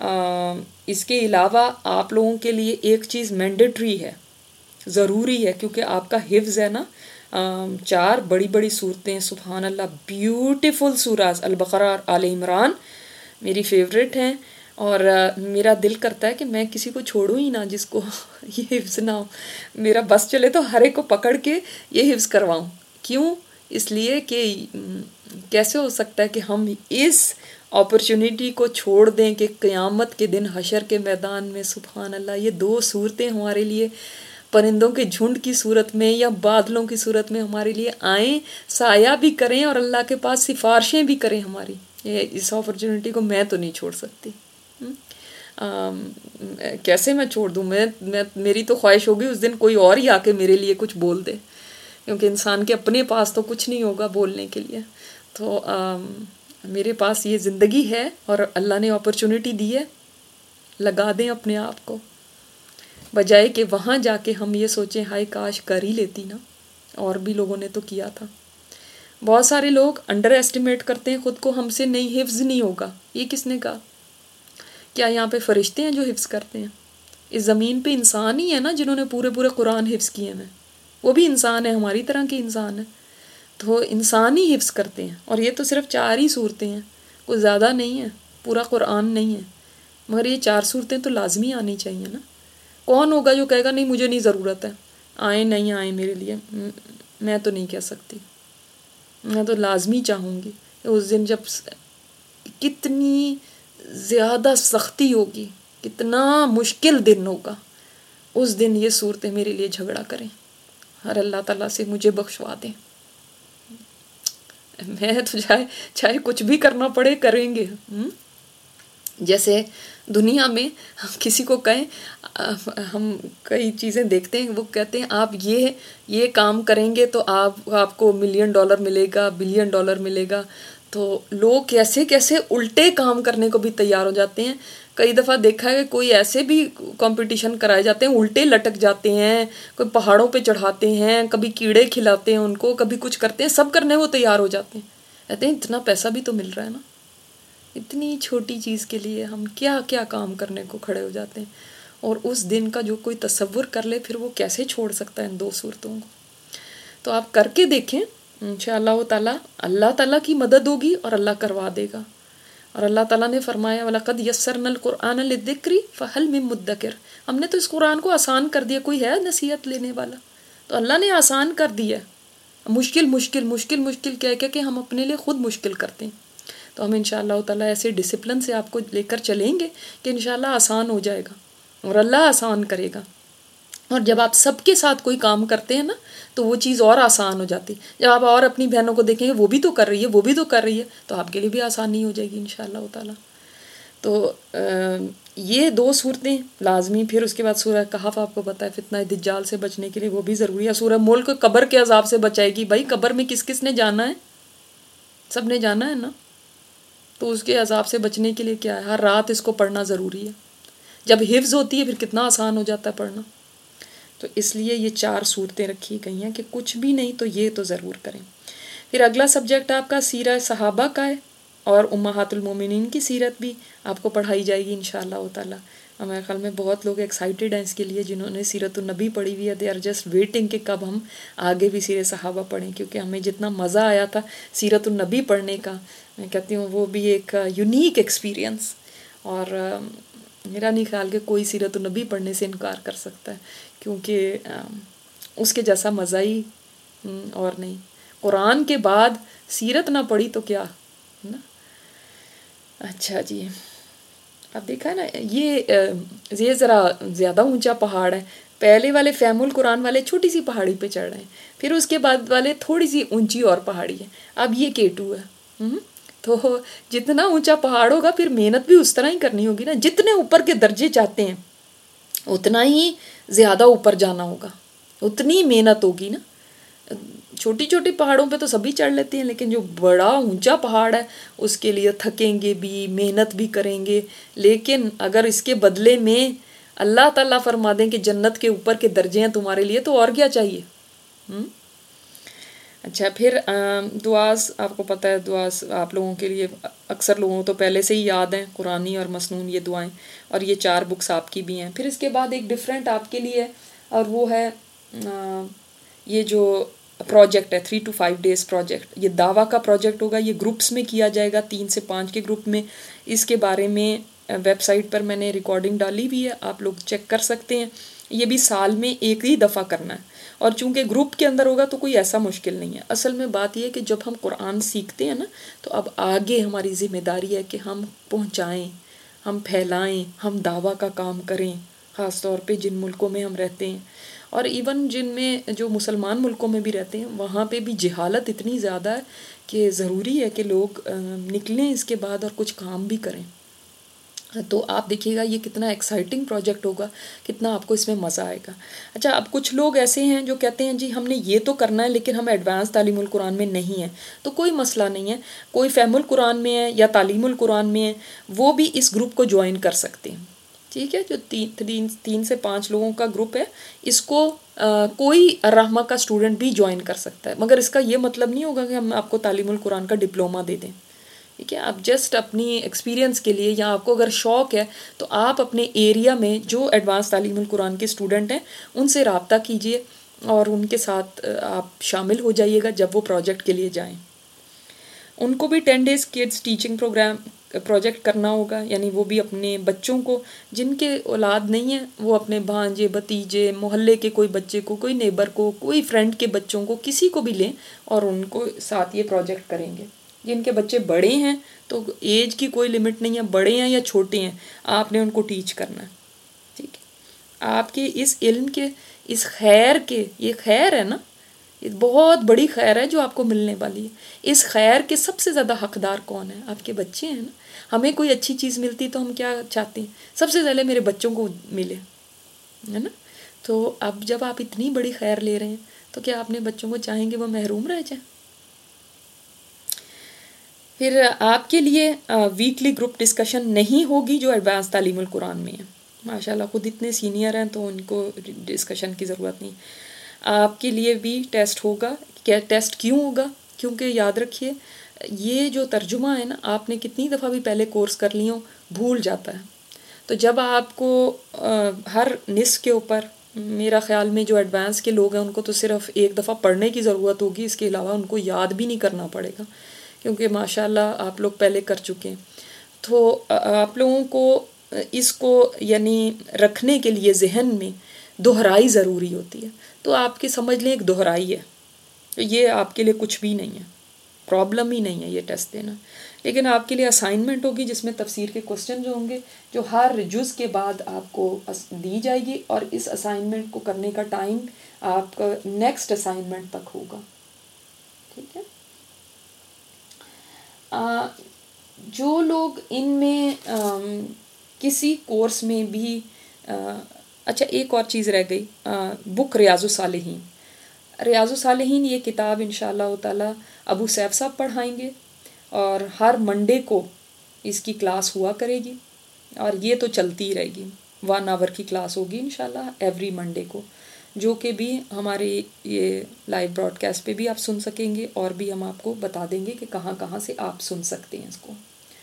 A: اس کے علاوہ آپ لوگوں کے لیے ایک چیز مینڈیٹری ہے، ضروری ہے، کیونکہ آپ کا حفظ ہے نا. 4 بڑی بڑی صورتیں، سبحان اللہ، بیوٹیفل سوراز، البقرہ اور آل عمران میری فیوریٹ ہیں. اور میرا دل کرتا ہے کہ میں کسی کو چھوڑوں ہی نہ جس کو یہ حفظ نہ ہو. میرا بس چلے تو ہر ایک کو پکڑ کے یہ حفظ کرواؤں. کیوں؟ اس لیے کہ کیسے ہو سکتا ہے کہ ہم اس اپرچونٹی کو چھوڑ دیں کہ قیامت کے دن حشر کے میدان میں سبحان اللہ یہ 2 صورتیں ہمارے لیے پرندوں کے جھنڈ کی صورت میں یا بادلوں کی صورت میں ہمارے لیے آئیں، سایہ بھی کریں اور اللہ کے پاس سفارشیں بھی کریں ہماری. اس اپرچونٹی کو میں تو نہیں چھوڑ سکتی. کیسے میں چھوڑ دوں؟ میری تو خواہش ہوگی اس دن کوئی اور ہی آ کے میرے لیے کچھ بول دے، کیونکہ انسان کے اپنے پاس تو کچھ نہیں ہوگا بولنے کے لیے. تو میرے پاس یہ زندگی ہے اور اللہ نے اپرچونٹی دی ہے، لگا دیں اپنے آپ کو، بجائے کہ وہاں جا کے ہم یہ سوچیں ہائے کاش کر ہی لیتی نا، اور بھی لوگوں نے تو کیا تھا. بہت سارے لوگ انڈر ایسٹیمیٹ کرتے ہیں خود کو، ہم سے نہیں حفظ نہیں ہوگا. یہ کس نے کہا؟ کیا یہاں پہ فرشتے ہیں جو حفظ کرتے ہیں؟ اس زمین پہ انسان ہی ہے نا جنہوں نے پورے قرآن حفظ کیے ہیں. وہ بھی انسان ہے، ہماری طرح کے انسان ہیں. تو انسان ہی حفظ کرتے ہیں. اور یہ تو صرف 4 ہی صورتیں ہیں، کوئی زیادہ نہیں ہے، پورا قرآن نہیں ہے. مگر یہ 4 صورتیں تو لازمی آنی چاہیے نا. کون ہوگا جو کہے گا نہیں مجھے نہیں ضرورت ہے، آئیں نہیں آئیں میرے لیے؟ میں تو نہیں کہہ سکتی. میں تو لازمی چاہوں گی کہ اس دن جب کتنی زیادہ سختی ہوگی، کتنا مشکل دن ہوگا، اس دن یہ صورتیں میرے لیے جھگڑا کریں اور اللہ تعالیٰ سے مجھے بخشوا دیں. میں تو چاہے کچھ بھی کرنا پڑے کریں گے. جیسے دنیا میں ہم کسی کو کہیں، ہم کئی چیزیں دیکھتے ہیں، وہ کہتے ہیں آپ یہ کام کریں گے تو آپ کو $1 ملین ملے گا، $1 بلین ملے گا. تو لوگ کیسے کیسے الٹے کام کرنے کو بھی تیار ہو جاتے ہیں. کئی دفعہ دیکھا ہے کہ کوئی ایسے بھی کمپٹیشن کرائے جاتے ہیں، الٹے لٹک جاتے ہیں، کوئی پہاڑوں پہ چڑھاتے ہیں، کبھی کیڑے کھلاتے ہیں ان کو، کبھی کچھ کرتے ہیں، سب کرنے وہ تیار ہو جاتے ہیں. کہتے ہیں اتنا پیسہ بھی تو مل رہا ہے نا، اتنی چھوٹی چیز کے لیے ہم کیا کیا کام کرنے کو کھڑے ہو جاتے ہیں. اور اس دن کا جو کوئی تصور کر لے پھر وہ کیسے چھوڑ سکتا ہے ان 2 صورتوں کو. تو آپ کر کے دیکھیں، انشاءاللہ تعالیٰ اللہ تعالیٰ کی مدد ہوگی اور اللہ کروا دے گا. اور اللہ تعالیٰ نے فرمایا وَلَقَدْ يَسَّرْنَا الْقُرْآنَ لِلذِّكْرِ فَهَلْ مِن مُدَّكِرٍ. ہم نے تو اس قرآن کو آسان کر دیا، کوئی ہے نصیحت لینے والا؟ تو اللہ نے آسان کر دیا. مشکل مشکل مشکل مشکل کہہ کہ ہم اپنے لیے خود مشکل کرتے ہیں. تو ہم انشاءاللہ تعالیٰ ایسے ڈسپلن سے آپ کو لے کر چلیں گے کہ انشاءاللہ آسان ہو جائے گا اور اللہ آسان کرے گا. اور جب آپ سب کے ساتھ کوئی کام کرتے ہیں نا تو وہ چیز اور آسان ہو جاتی. جب آپ اور اپنی بہنوں کو دیکھیں گے وہ بھی تو کر رہی ہے، وہ بھی تو کر رہی ہے، تو آپ کے لیے بھی آسانی ہو جائے گی انشاءاللہ تعالیٰ. تو یہ 2 صورتیں لازمی. پھر اس کے بعد سورہ کہف آپ کو پتہ ہے فتنہ دجال سے بچنے کے لیے وہ بھی ضروری ہے. سورہ ملک قبر کے عذاب سے بچائے گی. بھائی قبر میں کس کس نے جانا ہے؟ سب نے جانا ہے نا. تو اس کے عذاب سے بچنے کے لیے کیا ہے؟ ہر رات اس کو پڑھنا ضروری ہے. جب حفظ ہوتی ہے پھر کتنا آسان ہو جاتا ہے پڑھنا. تو اس لیے یہ 4 صورتیں رکھی گئی ہیں کہ کچھ بھی نہیں تو یہ تو ضرور کریں. پھر اگلا سبجیکٹ آپ کا سیرہ صحابہ کا ہے، اور امہات المومنین کی سیرت بھی آپ کو پڑھائی جائے گی انشاءاللہ تعالی. میرے خیال میں بہت لوگ ایکسائٹیڈ ہیں اس کے لیے جنہوں نے سیرت النبی پڑھی ہوئی ہے. دے آر جسٹ ویٹنگ کہ کب ہم آگے بھی سیرت صحابہ پڑھیں، کیونکہ ہمیں جتنا مزہ آیا تھا سیرت النبی پڑھنے کا، میں کہتی ہوں وہ بھی ایک یونیک ایکسپیرینس. اور میرا نہیں خیال کہ کوئی سیرت النبی پڑھنے سے انکار کر سکتا ہے، کیونکہ اس کے جیسا مزہ ہی اور نہیں. قرآن کے بعد سیرت نہ پڑھی تو کیا نا. اچھا جی، اب دیکھا ہے نا، یہ ذرا زیادہ اونچا پہاڑ ہے. پہلے والے فہم القرآن والے چھوٹی سی پہاڑی پہ چڑھ رہے ہیں، پھر اس کے بعد والے تھوڑی سی اونچی اور پہاڑی ہے. اب یہ K2 ہے. تو جتنا اونچا پہاڑ ہوگا پھر محنت بھی اس طرح ہی کرنی ہوگی نا. جتنے اوپر کے درجے چاہتے ہیں اتنا ہی زیادہ اوپر جانا ہوگا، اتنی محنت ہوگی نا. چھوٹی چھوٹی پہاڑوں پہ تو سبھی چڑھ لیتے ہیں، لیکن جو بڑا اونچا پہاڑ ہے اس کے لیے تھکیں گے بھی، محنت بھی کریں گے. لیکن اگر اس کے بدلے میں اللہ تعالیٰ فرما دیں کہ جنت کے اوپر کے درجے ہیں تمہارے لیے، تو اور کیا چاہیے. اچھا، پھر دعاز آپ کو پتہ ہے، دعاز آپ لوگوں کے لیے اکثر لوگوں کو تو پہلے سے ہی یاد ہیں، قرآنی اور مسنون یہ دعائیں، اور یہ 4 بکس آپ کی بھی ہیں. پھر اس کے بعد ایک ڈیفرنٹ آپ کے لیے، اور وہ ہے یہ جو پروجیکٹ ہے 3 to 5 days پروجیکٹ. یہ دعویٰ کا پروجیکٹ ہوگا، یہ گروپس میں کیا جائے گا، 3 سے 5 کے گروپ میں. اس کے بارے میں ویب سائٹ پر میں نے ریکارڈنگ ڈالی ہوئی ہے، آپ لوگ چیک کر سکتے ہیں. یہ بھی سال میں ایک ہی دفعہ کرنا ہے، اور چونکہ گروپ کے اندر ہوگا تو کوئی ایسا مشکل نہیں ہے. اصل میں بات یہ ہے کہ جب ہم قرآن سیکھتے ہیں نا، تو اب آگے ہماری ذمہ داری ہے کہ ہم پہنچائیں، ہم پھیلائیں، ہم دعویٰ کا کام کریں، خاص طور پہ جن ملکوں میں ہم رہتے ہیں، اور ایون جن میں جو مسلمان ملکوں میں بھی رہتے ہیں وہاں پہ بھی جہالت اتنی زیادہ ہے کہ ضروری ہے کہ لوگ نکلیں اس کے بعد اور کچھ کام بھی کریں. تو آپ دیکھیے گا یہ کتنا ایکسائٹنگ پروجیکٹ ہوگا، کتنا آپ کو اس میں مزہ آئے گا. اچھا، اب کچھ لوگ ایسے ہیں جو کہتے ہیں جی ہم نے یہ تو کرنا ہے لیکن ہم ایڈوانس تعلیم القرآن میں نہیں ہیں. تو کوئی مسئلہ نہیں ہے، کوئی فہم القرآن میں ہے یا تعلیم القرآن میں ہے، وہ بھی اس گروپ کو جوائن کر سکتے ہیں. ٹھیک ہے، جو 3 سے 5 لوگوں کا گروپ ہے، اس کو کوئی الرحمہ کا اسٹوڈنٹ بھی جوائن کر سکتا ہے. مگر اس کا یہ مطلب نہیں ہوگا کہ ہم آپ کو تعلیم القرآن کا ڈپلومہ دے دیں. ٹھیک ہے، آپ جسٹ اپنی ایکسپیرینس کے لیے، یا آپ کو اگر شوق ہے تو آپ اپنے ایریا میں جو ایڈوانس تعلیم القرآن کے اسٹوڈنٹ ہیں ان سے رابطہ کیجئے اور ان کے ساتھ آپ شامل ہو جائیے گا جب وہ پروجیکٹ کے لیے جائیں. ان کو بھی 10 days کڈس ٹیچنگ پروجیکٹ کرنا ہوگا، یعنی وہ بھی اپنے بچوں کو، جن کے اولاد نہیں ہیں وہ اپنے بھانجے بھتیجے، محلے کے کوئی بچے کو، کوئی نیبر کو، کوئی فرینڈ کے بچوں کو، کسی کو بھی لیں اور ان کو ساتھ یہ پروجیکٹ کریں گے. جن کے بچے بڑے ہیں تو ایج کی کوئی لمٹ نہیں ہے، بڑے ہیں یا چھوٹے ہیں، آپ نے ان کو ٹیچ کرنا ہے. ٹھیک ہے، آپ کے اس علم کے، اس خیر کے، یہ خیر ہے نا، یہ بہت بڑی خیر ہے جو آپ کو ملنے والی ہے. اس خیر کے سب سے زیادہ حقدار کون ہے؟ آپ کے بچے ہیں نا. ہمیں کوئی اچھی چیز ملتی تو ہم کیا چاہتے ہیں؟ سب سے پہلے میرے بچوں کو ملے، ہے نا. تو اب جب آپ اتنی بڑی خیر لے رہے ہیں تو کیا اپنے بچوں کو چاہیں گے وہ محروم رہ جائیں؟ پھر آپ کے لیے ویکلی گروپ ڈسکشن نہیں ہوگی جو ایڈوانس تعلیم القرآن میں ہے. ماشاءاللہ خود اتنے سینئر ہیں تو ان کو ڈسکشن کی ضرورت نہیں. آپ کے لیے بھی ٹیسٹ ہوگا. کیا ٹیسٹ کیوں ہوگا؟ کیونکہ یاد رکھیے یہ جو ترجمہ ہے نا، آپ نے کتنی دفعہ بھی پہلے کورس کر لی ہوں، بھول جاتا ہے. تو جب آپ کو ہر نصف کے اوپر، میرا خیال میں جو ایڈوانس کے لوگ ہیں ان کو تو صرف ایک دفعہ پڑھنے کی ضرورت ہوگی، اس کے علاوہ ان کو یاد بھی نہیں کرنا پڑے گا، کیونکہ ماشاءاللہ آپ لوگ پہلے کر چکے ہیں. تو آپ لوگوں کو اس کو یعنی رکھنے کے لیے ذہن میں دہرائی ضروری ہوتی ہے. تو آپ کی سمجھ لیں ایک دہرائی ہے، یہ آپ کے لیے کچھ بھی نہیں ہے، پرابلم ہی نہیں ہے یہ ٹیسٹ دینا. لیکن آپ کے لیے اسائنمنٹ ہوگی جس میں تفسیر کے کوسچن جو ہوں گے، جو ہر جز کے بعد آپ کو دی جائے گی، اور اس اسائنمنٹ کو کرنے کا ٹائم آپ کا نیکسٹ اسائنمنٹ تک ہوگا. ٹھیک ہے. جو لوگ ان میں کسی کورس میں بھی اچھا ایک اور چیز رہ گئی، بک ریاض الصالحین. ریاض الصالحین یہ کتاب انشاءاللہ تعالی ابو سیف صاحب پڑھائیں گے، اور ہر منڈے کو اس کی کلاس ہوا کرے گی اور یہ تو چلتی ہی رہے گی. 1 آور کی کلاس ہوگی انشاءاللہ ایوری منڈے کو, جو کہ بھی ہمارے یہ لائیو براڈ کاسٹ پہ بھی آپ سن سکیں گے, اور بھی ہم آپ کو بتا دیں گے کہ کہاں کہاں سے آپ سن سکتے ہیں اس کو.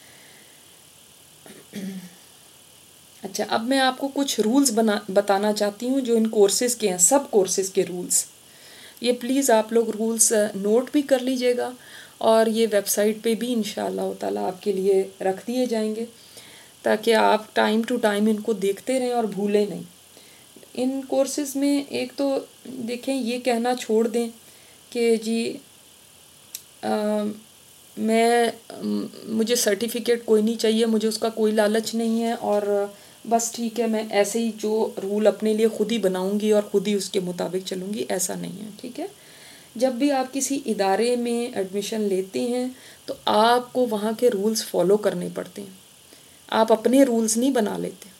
A: اچھا, اب میں آپ کو کچھ رولز بتانا چاہتی ہوں جو ان کورسز کے ہیں, سب کورسز کے رولز. یہ پلیز آپ لوگ رولز نوٹ بھی کر لیجئے گا, اور یہ ویب سائٹ پہ بھی انشاءاللہ تعالیٰ آپ کے لیے رکھ دیے جائیں گے, تاکہ آپ ٹائم ٹو ٹائم ان کو دیکھتے رہیں اور بھولیں نہیں. ان کورسز میں ایک تو دیکھیں, یہ کہنا چھوڑ دیں کہ جی مجھے سرٹیفکیٹ کوئی نہیں چاہیے, مجھے اس کا کوئی لالچ نہیں ہے, اور بس ٹھیک ہے میں ایسے ہی جو رول اپنے لیے خود ہی بناؤں گی اور خود ہی اس کے مطابق چلوں گی, ایسا نہیں ہے. ٹھیک ہے, جب بھی آپ کسی ادارے میں ایڈمیشن لیتے ہیں تو آپ کو وہاں کے رولز فالو کرنے پڑتے ہیں, آپ اپنے رولز نہیں بنا لیتے.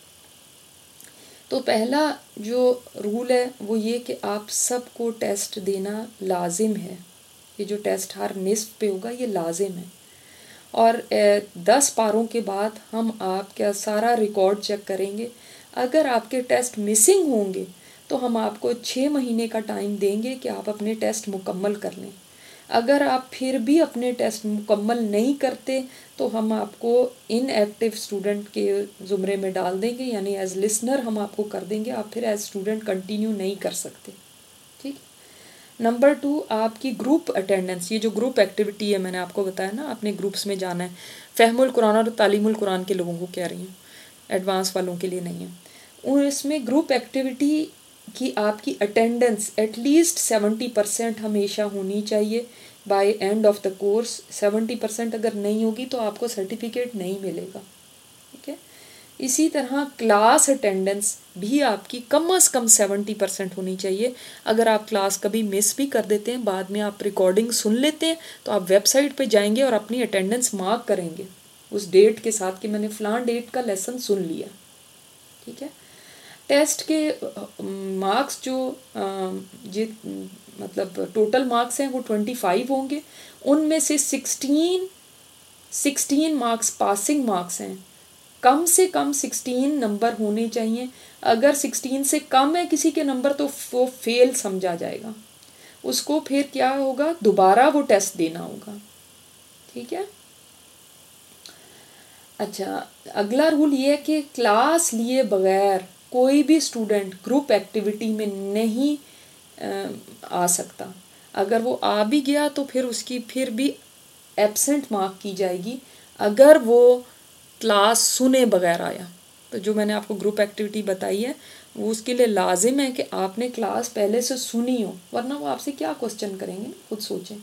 A: تو پہلا جو رول ہے وہ یہ کہ آپ سب کو ٹیسٹ دینا لازم ہے. یہ جو ٹیسٹ ہر نصف پہ ہوگا یہ لازم ہے, اور 10 پاروں کے بعد ہم آپ کا سارا ریکارڈ چیک کریں گے. اگر آپ کے ٹیسٹ مسنگ ہوں گے تو ہم آپ کو 6 مہینے کا ٹائم دیں گے کہ آپ اپنے ٹیسٹ مکمل کر لیں. اگر آپ پھر بھی اپنے ٹیسٹ مکمل نہیں کرتے تو ہم آپ کو ان ایکٹیو اسٹوڈنٹ کے زمرے میں ڈال دیں گے, یعنی ایز لسنر ہم آپ کو کر دیں گے, آپ پھر ایز اسٹوڈنٹ کنٹینیو نہیں کر سکتے. ٹھیک. نمبر 2, آپ کی گروپ اٹینڈنس. یہ جو گروپ ایکٹیویٹی ہے میں نے آپ کو بتایا نا, اپنے گروپس میں جانا ہے. فہم القرآن اور تعلیم القرآن کے لوگوں کو کہہ رہی ہوں, ایڈوانس والوں کے لیے نہیں ہے. اور اس میں گروپ ایکٹیویٹی کی آپ کی اٹینڈنس ایٹ لیسٹ 70% ہمیشہ ہونی چاہیے by end of the course. 70% اگر نہیں ہوگی تو آپ کو سرٹیفکیٹ نہیں ملے گا. ٹھیک ہے. اسی طرح کلاس اٹینڈنس بھی آپ کی کم از کم 70% ہونی چاہیے. اگر آپ کلاس کبھی مس بھی کر دیتے ہیں, بعد میں آپ ریکارڈنگ سن لیتے ہیں, تو آپ ویب سائٹ پہ جائیں گے اور اپنی اٹینڈنس مارک کریں گے اس ڈیٹ کے ساتھ کہ میں نے فلاں ڈیٹ کا لیسن سن لیا. ٹھیک ہے. ٹیسٹ کے مارکس جو مطلب ٹوٹل مارکس ہیں وہ 25 ہوں گے. ان میں سے 16 مارکس پاسنگ مارکس ہیں. کم سے کم 16 نمبر ہونے چاہیے. اگر 16 سے کم ہے کسی کے نمبر تو وہ فیل سمجھا جائے گا, اس کو پھر کیا ہوگا, دوبارہ وہ ٹیسٹ دینا ہوگا. ٹھیک ہے. اچھا, اگلا رول یہ ہے کہ کلاس لیے بغیر کوئی بھی اسٹوڈنٹ گروپ ایکٹیویٹی میں نہیں آ سکتا. اگر وہ آ بھی گیا تو پھر اس کی پھر بھی ایبسنٹ مارک کی جائے گی اگر وہ کلاس سنے بغیر آیا. تو جو میں نے آپ کو گروپ ایکٹیویٹی بتائی ہے وہ اس کے لیے لازم ہے کہ آپ نے کلاس پہلے سے سنی ہو, ورنہ وہ آپ سے کیا کوسچن کریں گے, خود سوچیں.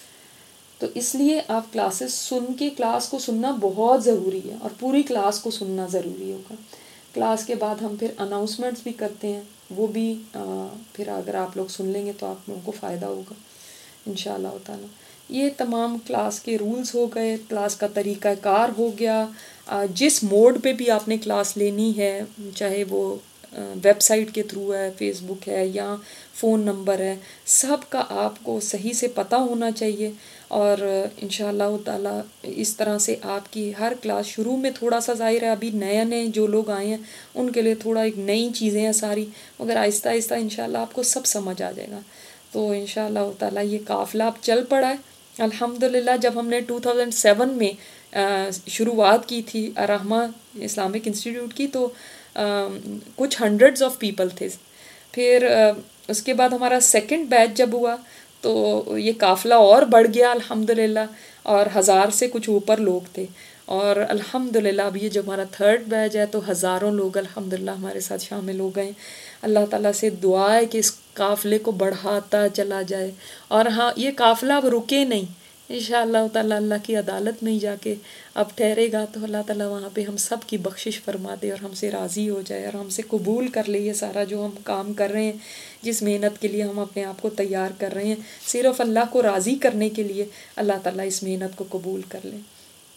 A: تو اس لیے آپ کلاسز سن کے, کلاس کو سننا بہت ضروری ہے اور پوری کلاس کو سننا ضروری ہوگا. کلاس کے بعد ہم پھر اناؤنسمنٹس بھی کرتے ہیں, وہ بھی پھر اگر آپ لوگ سن لیں گے تو آپ لوگوں کو فائدہ ہوگا انشاءاللہ تعالیٰ. یہ تمام کلاس کے رولز ہو گئے, کلاس کا طریقہ کار ہو گیا. جس موڈ پہ بھی آپ نے کلاس لینی ہے, چاہے وہ ویب سائٹ کے تھرو ہے, فیس بک ہے یا فون نمبر ہے, سب کا آپ کو صحیح سے پتہ ہونا چاہیے. اور انشاءاللہ تعالیٰ اس طرح سے آپ کی ہر کلاس شروع میں تھوڑا سا ظاہر ہے ابھی نئے جو لوگ آئے ہیں ان کے لیے تھوڑا ایک نئی چیزیں ہیں ساری, مگر آہستہ آہستہ انشاءاللہ آپ کو سب سمجھ آ جائے گا. تو انشاءاللہ تعالیٰ یہ قافلہ اب چل پڑا ہے الحمدللہ. جب ہم نے 2007 میں شروعات کی تھی الرحمہ اسلامک انسٹیٹیوٹ کی تو کچھ ہنڈریڈز آف پیپل تھے. پھر اس کے بعد ہمارا سیکنڈ بیچ جب ہوا تو یہ قافلہ اور بڑھ گیا الحمدللہ, اور 1000 سے کچھ اوپر لوگ تھے. اور الحمدللہ اب یہ جو ہمارا تھرڈ بیچ ہے تو ہزاروں لوگ الحمدللہ ہمارے ساتھ شامل ہو گئے. اللہ تعالیٰ سے دعا ہے کہ اس قافلے کو بڑھاتا چلا جائے. اور ہاں, یہ قافلہ اب رکے نہیں, انشاءاللہ تعالیٰ اللہ کی عدالت میں ہی جا کے اب ٹھہرے گا تو اللہ تعالیٰ وہاں پہ ہم سب کی بخشش فرما دے اور ہم سے راضی ہو جائے اور ہم سے قبول کر لے یہ سارا جو ہم کام کر رہے ہیں, جس محنت کے لیے ہم اپنے آپ کو تیار کر رہے ہیں, صرف اللہ کو راضی کرنے کے لیے. اللہ تعالیٰ اس محنت کو قبول کر لے.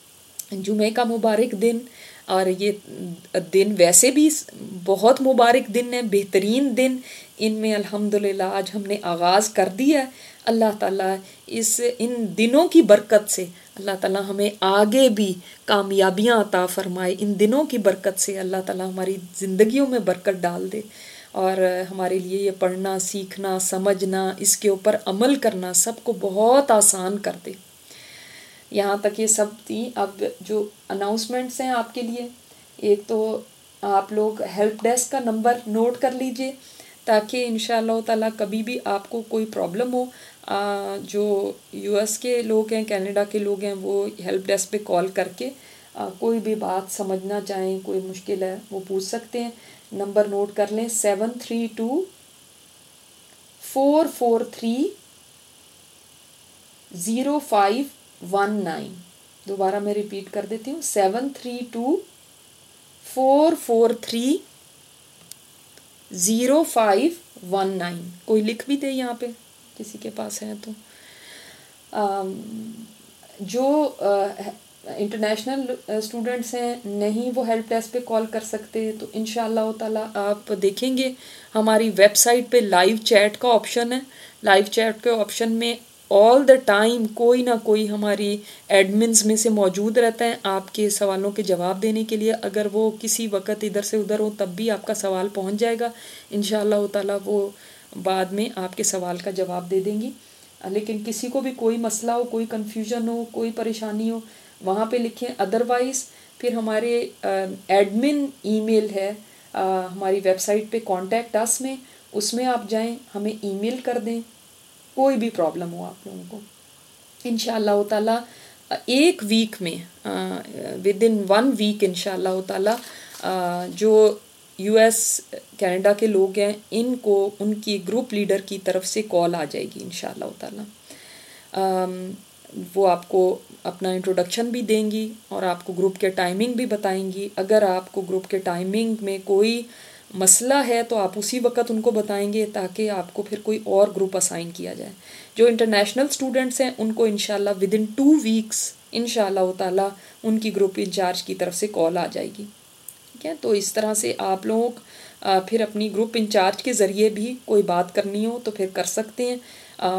A: جمعہ کا مبارک دن, اور یہ دن ویسے بھی بہت مبارک دن ہے, بہترین دن. ان میں الحمدللہ آج ہم نے آغاز کر دیا ہے. اللہ تعالیٰ ان دنوں کی برکت سے اللہ تعالیٰ ہمیں آگے بھی کامیابیاں عطا فرمائے. ان دنوں کی برکت سے اللہ تعالیٰ ہماری زندگیوں میں برکت ڈال دے اور ہمارے لیے یہ پڑھنا، سیکھنا، سمجھنا، اس کے اوپر عمل کرنا سب کو بہت آسان کر دے. یہاں تک یہ سب تھی. اب جو اناؤنسمنٹس ہیں آپ کے لیے، ایک تو آپ لوگ ہیلپ ڈیسک کا نمبر نوٹ کر لیجئے تاکہ انشاءاللہ تعالیٰ کبھی بھی آپ کو کوئی پرابلم ہو. جو US کے لوگ ہیں، کینیڈا کے لوگ ہیں، وہ ہیلپ ڈیسک پہ کال کر کے کوئی بھی بات سمجھنا چاہیں، کوئی مشکل ہے وہ پوچھ سکتے ہیں. نمبر نوٹ کر لیں 732-443-0519. دوبارہ میں ریپیٹ کر دیتی ہوں 732-443-0519. کوئی لکھ بھی دے یہاں پہ کسی کے پاس ہے تو. جو انٹرنیشنل اسٹوڈنٹس ہیں نہیں وہ ہیلپ ڈیسک پہ کال کر سکتے تو انشاءاللہ تعالیٰ آپ دیکھیں گے ہماری ویب سائٹ پہ لائیو چیٹ کا آپشن ہے. لائیو چیٹ کے آپشن میں آل دا ٹائم کوئی نہ کوئی ہماری ایڈمنز میں سے موجود رہتا ہے آپ کے سوالوں کے جواب دینے کے لیے. اگر وہ کسی وقت ادھر سے ادھر ہو تب بھی آپ کا سوال پہنچ جائے گا انشاءاللہ تعالیٰ. وہ بعد میں آپ کے سوال کا جواب دے دیں گی. لیکن کسی کو بھی کوئی مسئلہ ہو، کوئی کنفیوژن ہو، کوئی پریشانی ہو وہاں پہ لکھیں. ادروائز پھر ہمارے ایڈمن ای میل ہے ہماری ویب سائٹ پہ کانٹیکٹ اس میں، اس میں آپ جائیں ہمیں ای میل کر دیں کوئی بھی پرابلم ہو آپ لوگوں کو. انشاءاللہ تعالیٰ ایک ویک میں ودن 1 ویک انشاءاللہ تعالیٰ جو US کینیڈا کے لوگ ہیں ان کو ان کی گروپ لیڈر کی طرف سے کال آ جائے گی انشاءاللہ تعالیٰ. وہ آپ کو اپنا انٹروڈکشن بھی دیں گی اور آپ کو گروپ کے ٹائمنگ بھی بتائیں گی. اگر آپ کو گروپ کے ٹائمنگ میں کوئی مسئلہ ہے تو آپ اسی وقت ان کو بتائیں گے تاکہ آپ کو پھر کوئی اور گروپ اسائن کیا جائے. جو انٹرنیشنل اسٹوڈنٹس ہیں ان کو انشاءاللہ ودن 2 ویکس انشاءاللہ تعالیٰ ان کی گروپ انچارج کی طرف سے کال آ جائے گی. ٹھیک ہے، تو اس طرح سے آپ لوگ پھر اپنی گروپ انچارج کے ذریعے بھی کوئی بات کرنی ہو تو پھر کر سکتے ہیں.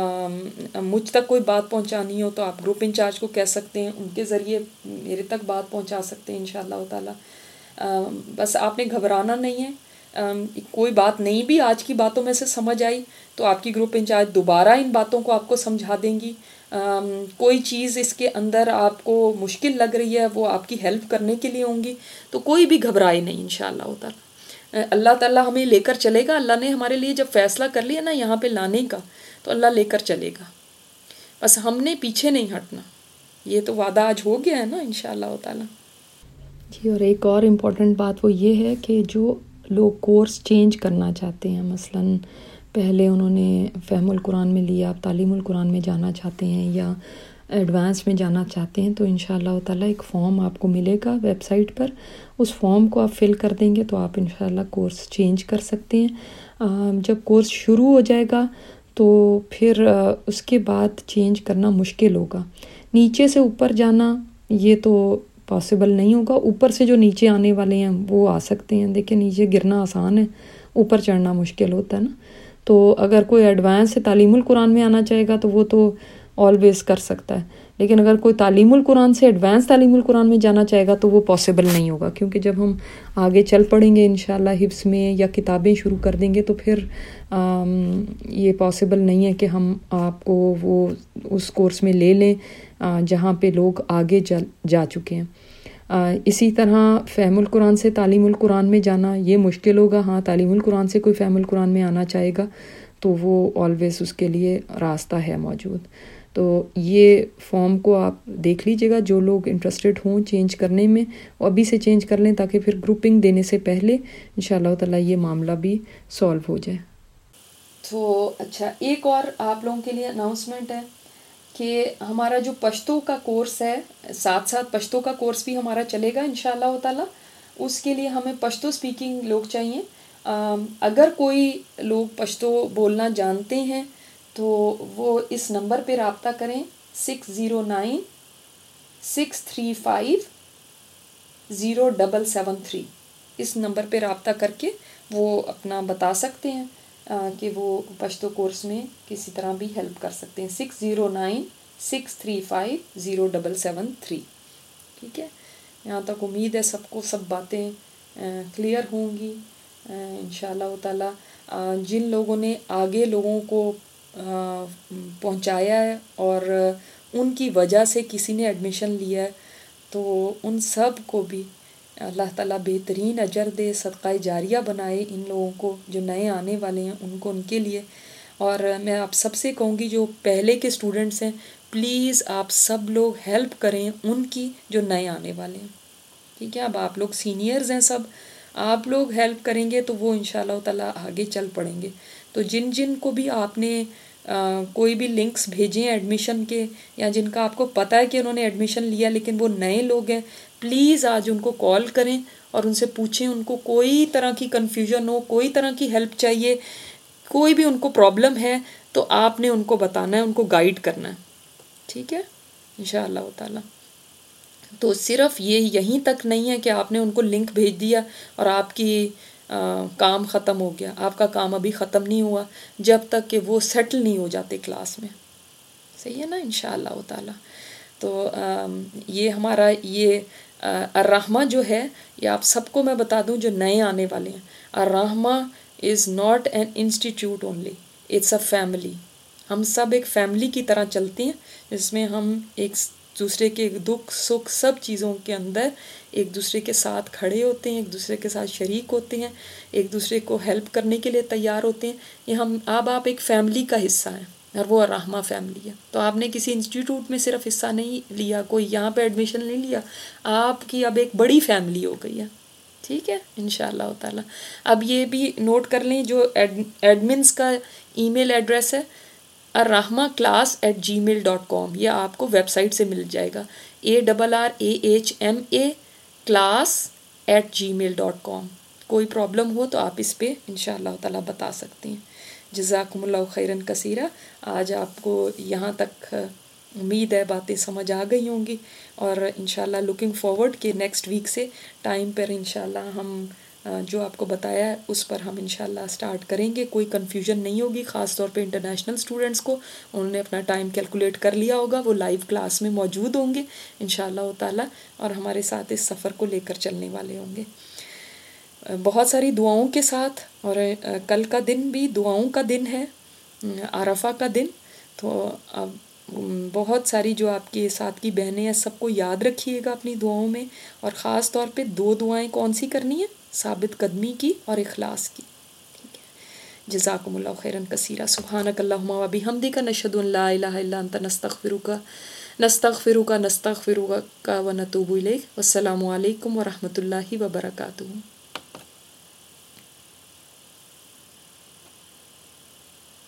A: مجھ تک کوئی بات پہنچانی ہو تو آپ گروپ انچارج کو کہہ سکتے ہیں، ان کے ذریعے میرے تک بات پہنچا سکتے ہیں انشاءاللہ تعالیٰ. بس آپ نے گھبرانا نہیں ہے. کوئی بات نہیں بھی آج کی باتوں میں سے سمجھ آئی تو آپ کی گروپ انچارج دوبارہ ان باتوں کو آپ کو سمجھا دیں گی. کوئی چیز اس کے اندر آپ کو مشکل لگ رہی ہے وہ آپ کی ہیلپ کرنے کے لیے ہوں گی تو کوئی بھی گھبرائے نہیں انشاءاللہ تعالیٰ. اللہ تعالیٰ ہمیں لے کر چلے گا. اللہ نے ہمارے لیے جب فیصلہ کر لیا نا یہاں پہ لانے کا تو اللہ لے کر چلے گا. بس ہم نے پیچھے نہیں ہٹنا. یہ تو وعدہ آج ہو گیا ہے نا انشاءاللہ تعالیٰ.
B: جی، اور ایک اور امپورٹنٹ بات وہ یہ ہے کہ جو لوگ کورس چینج کرنا چاہتے ہیں، مثلاً پہلے انہوں نے فہم القرآن میں لیا، آپ تعلیم القرآن میں جانا چاہتے ہیں یا ایڈوانس میں جانا چاہتے ہیں، تو انشاءاللہ تعالیٰ ایک فارم آپ کو ملے گا ویب سائٹ پر. اس فارم کو آپ فل کر دیں گے تو آپ انشاءاللہ کورس چینج کر سکتے ہیں. جب کورس شروع ہو جائے گا تو پھر اس کے بعد چینج کرنا مشکل ہوگا. نیچے سے اوپر جانا یہ تو پاسبل نہیں ہوگا. اوپر سے جو نیچے آنے والے ہیں وہ آ سکتے ہیں. دیکھیں نیچے گرنا آسان ہے، اوپر چڑھنا مشکل ہوتا ہے نا. تو اگر کوئی ایڈوانس سے تعلیم القرآن میں آنا چاہے گا تو وہ تو آلویز کر سکتا ہے، لیکن اگر کوئی تعلیم القرآن سے ایڈوانس تعلیم القرآن میں جانا چاہے گا تو وہ پاسبل نہیں ہوگا، کیونکہ جب ہم آگے چل پڑیں گے انشاءاللہ حفظ میں یا کتابیں شروع کر دیں گے تو پھر یہ پاسبل نہیں ہے کہ ہم آپ کو وہ اس کورس میں لے لیں جہاں پہ لوگ آگے جا چکے ہیں. اسی طرح فہم القرآن سے تعلیم القرآن میں جانا یہ مشکل ہوگا. ہاں، تعلیم القرآن سے کوئی فہم القرآن میں آنا چاہے گا تو وہ آلویز اس کے لیے راستہ ہے موجود. تو یہ فارم کو آپ دیکھ لیجئے گا. جو لوگ انٹرسٹڈ ہوں چینج کرنے میں وہ ابھی سے چینج کر لیں تاکہ پھر گروپنگ دینے سے پہلے انشاءاللہ تعالیٰ یہ معاملہ بھی سالو ہو جائے.
A: تو اچھا، ایک اور آپ لوگوں کے لیے اناؤنسمنٹ ہے کہ ہمارا جو پشتو کا کورس ہے، ساتھ ساتھ پشتو کا کورس بھی ہمارا چلے گا انشاءاللہ تعالیٰ. اس کے لیے ہمیں پشتو سپیکنگ لوگ چاہیے. اگر کوئی لوگ پشتو بولنا جانتے ہیں تو وہ اس نمبر پہ رابطہ کریں 609-635-0773. اس نمبر پہ رابطہ کر کے وہ اپنا بتا سکتے ہیں کہ وہ پشتو کورس میں کسی طرح بھی ہیلپ کر سکتے ہیں. 6096350773. ٹھیک ہے. یہاں تک امید ہے سب کو سب باتیں کلیئر ہوں گی انشاءاللہ تعالی. جن لوگوں نے آگے لوگوں کو پہنچایا ہے اور ان کی وجہ سے کسی نے ایڈمیشن لیا ہے تو ان سب کو بھی اللہ تعالیٰ بہترین اجر دے، صدقہ جاریہ بنائے ان لوگوں کو جو نئے آنے والے ہیں ان کو، ان کے لیے. اور میں آپ سب سے کہوں گی جو پہلے کے اسٹوڈنٹس ہیں پلیز آپ سب لوگ ہیلپ کریں ان کی جو نئے آنے والے ہیں. ٹھیک ہے. اب آپ لوگ سینئرز ہیں سب، آپ لوگ ہیلپ کریں گے تو وہ انشاءاللہ تعالیٰ آگے چل پڑیں گے. تو جن جن کو بھی آپ نے کوئی بھی لنکس بھیجے ہیں ایڈمیشن کے، یا جن کا آپ کو پتہ ہے کہ انہوں نے ایڈمیشن لیا لیکن وہ نئے لوگ ہیں، پلیز آج ان کو کال کریں اور ان سے پوچھیں ان کو کوئی طرح کی کنفیوژن ہو، کوئی طرح کی ہیلپ چاہیے، کوئی بھی ان کو پرابلم ہے تو آپ نے ان کو بتانا ہے، ان کو گائیڈ کرنا ہے. ٹھیک ہے انشاءاللہ تعالیٰ. تو صرف یہیں تک نہیں ہے کہ آپ نے ان کو لنک بھیج دیا اور آپ کی کام ختم ہو گیا. آپ کا کام ابھی ختم نہیں ہوا جب تک کہ وہ سیٹل نہیں ہو جاتے کلاس میں. صحیح ہے نا انشاءاللہ تعالیٰ. تو یہ ہمارا یہ الرحمہ جو ہے، یہ آپ سب کو میں بتا دوں جو نئے آنے والے ہیں، Al Rahmah is not an institute only, it's a family. ہم سب ایک فیملی کی طرح چلتے ہیں جس میں ہم ایک دوسرے کے دکھ سکھ سب چیزوں کے اندر ایک دوسرے کے ساتھ کھڑے ہوتے ہیں، ایک دوسرے کے ساتھ شریک ہوتے ہیں، ایک دوسرے کو ہیلپ کرنے کے لیے تیار ہوتے ہیں. یہ ہم اب آپ ایک فیملی کا حصہ ہیں اور وہ الرحمہ فیملی ہے. تو آپ نے کسی انسٹیٹیوٹ میں صرف حصہ نہیں لیا، کوئی یہاں پہ ایڈمیشن نہیں لیا، آپ کی اب ایک بڑی فیملی ہو گئی ہے. ٹھیک ہے انشاءاللہ تعالیٰ. اب یہ بھی نوٹ کر لیں جو ایڈمنس کا ای میل ایڈریس ہے arrahmaclass@gmail.com، یہ آپ کو ویب سائٹ سے مل جائے گا. ARRAHMA class@gmail.com. کوئی پرابلم ہو تو آپ اس پہ انشاءاللہ تعالیٰ بتا سکتے ہیں. جزاکم اللہ خیراً کثیرہ. آج آپ کو یہاں تک امید ہے باتیں سمجھ آ گئی ہوں گی، اور انشاءاللہ لوکنگ فارورڈ کہ نیکسٹ ویک سے ٹائم پر انشاءاللہ ہم جو آپ کو بتایا ہے اس پر ہم انشاءاللہ سٹارٹ کریں گے. کوئی کنفیوژن نہیں ہوگی، خاص طور پہ انٹرنیشنل اسٹوڈنٹس کو. انہوں نے اپنا ٹائم کیلکولیٹ کر لیا ہوگا، وہ لائیو کلاس میں موجود ہوں گے انشاءاللہ تعالیٰ، اور ہمارے ساتھ اس سفر کو لے کر چلنے والے ہوں گے بہت ساری دعاؤں کے ساتھ. اور کل کا دن بھی دعاؤں کا دن ہے، عرفہ کا دن. تو اب بہت ساری جو آپ کے ساتھ کی بہنیں ہیں سب کو یاد رکھیے گا اپنی دعاؤں میں، اور خاص طور پہ 2 دعائیں کون سی کرنی ہیں؟ ثابت قدمی کی اور اخلاص کی. ٹھیک ہے. جزاکم اللہ خیراً کثیرہ. سبحانک اللہم و بحمدک، نشہد ان لا الہ الا انت، نستغفرک ونتوب الیک. والسلام علیکم ورحمۃ اللہ وبرکاتہ.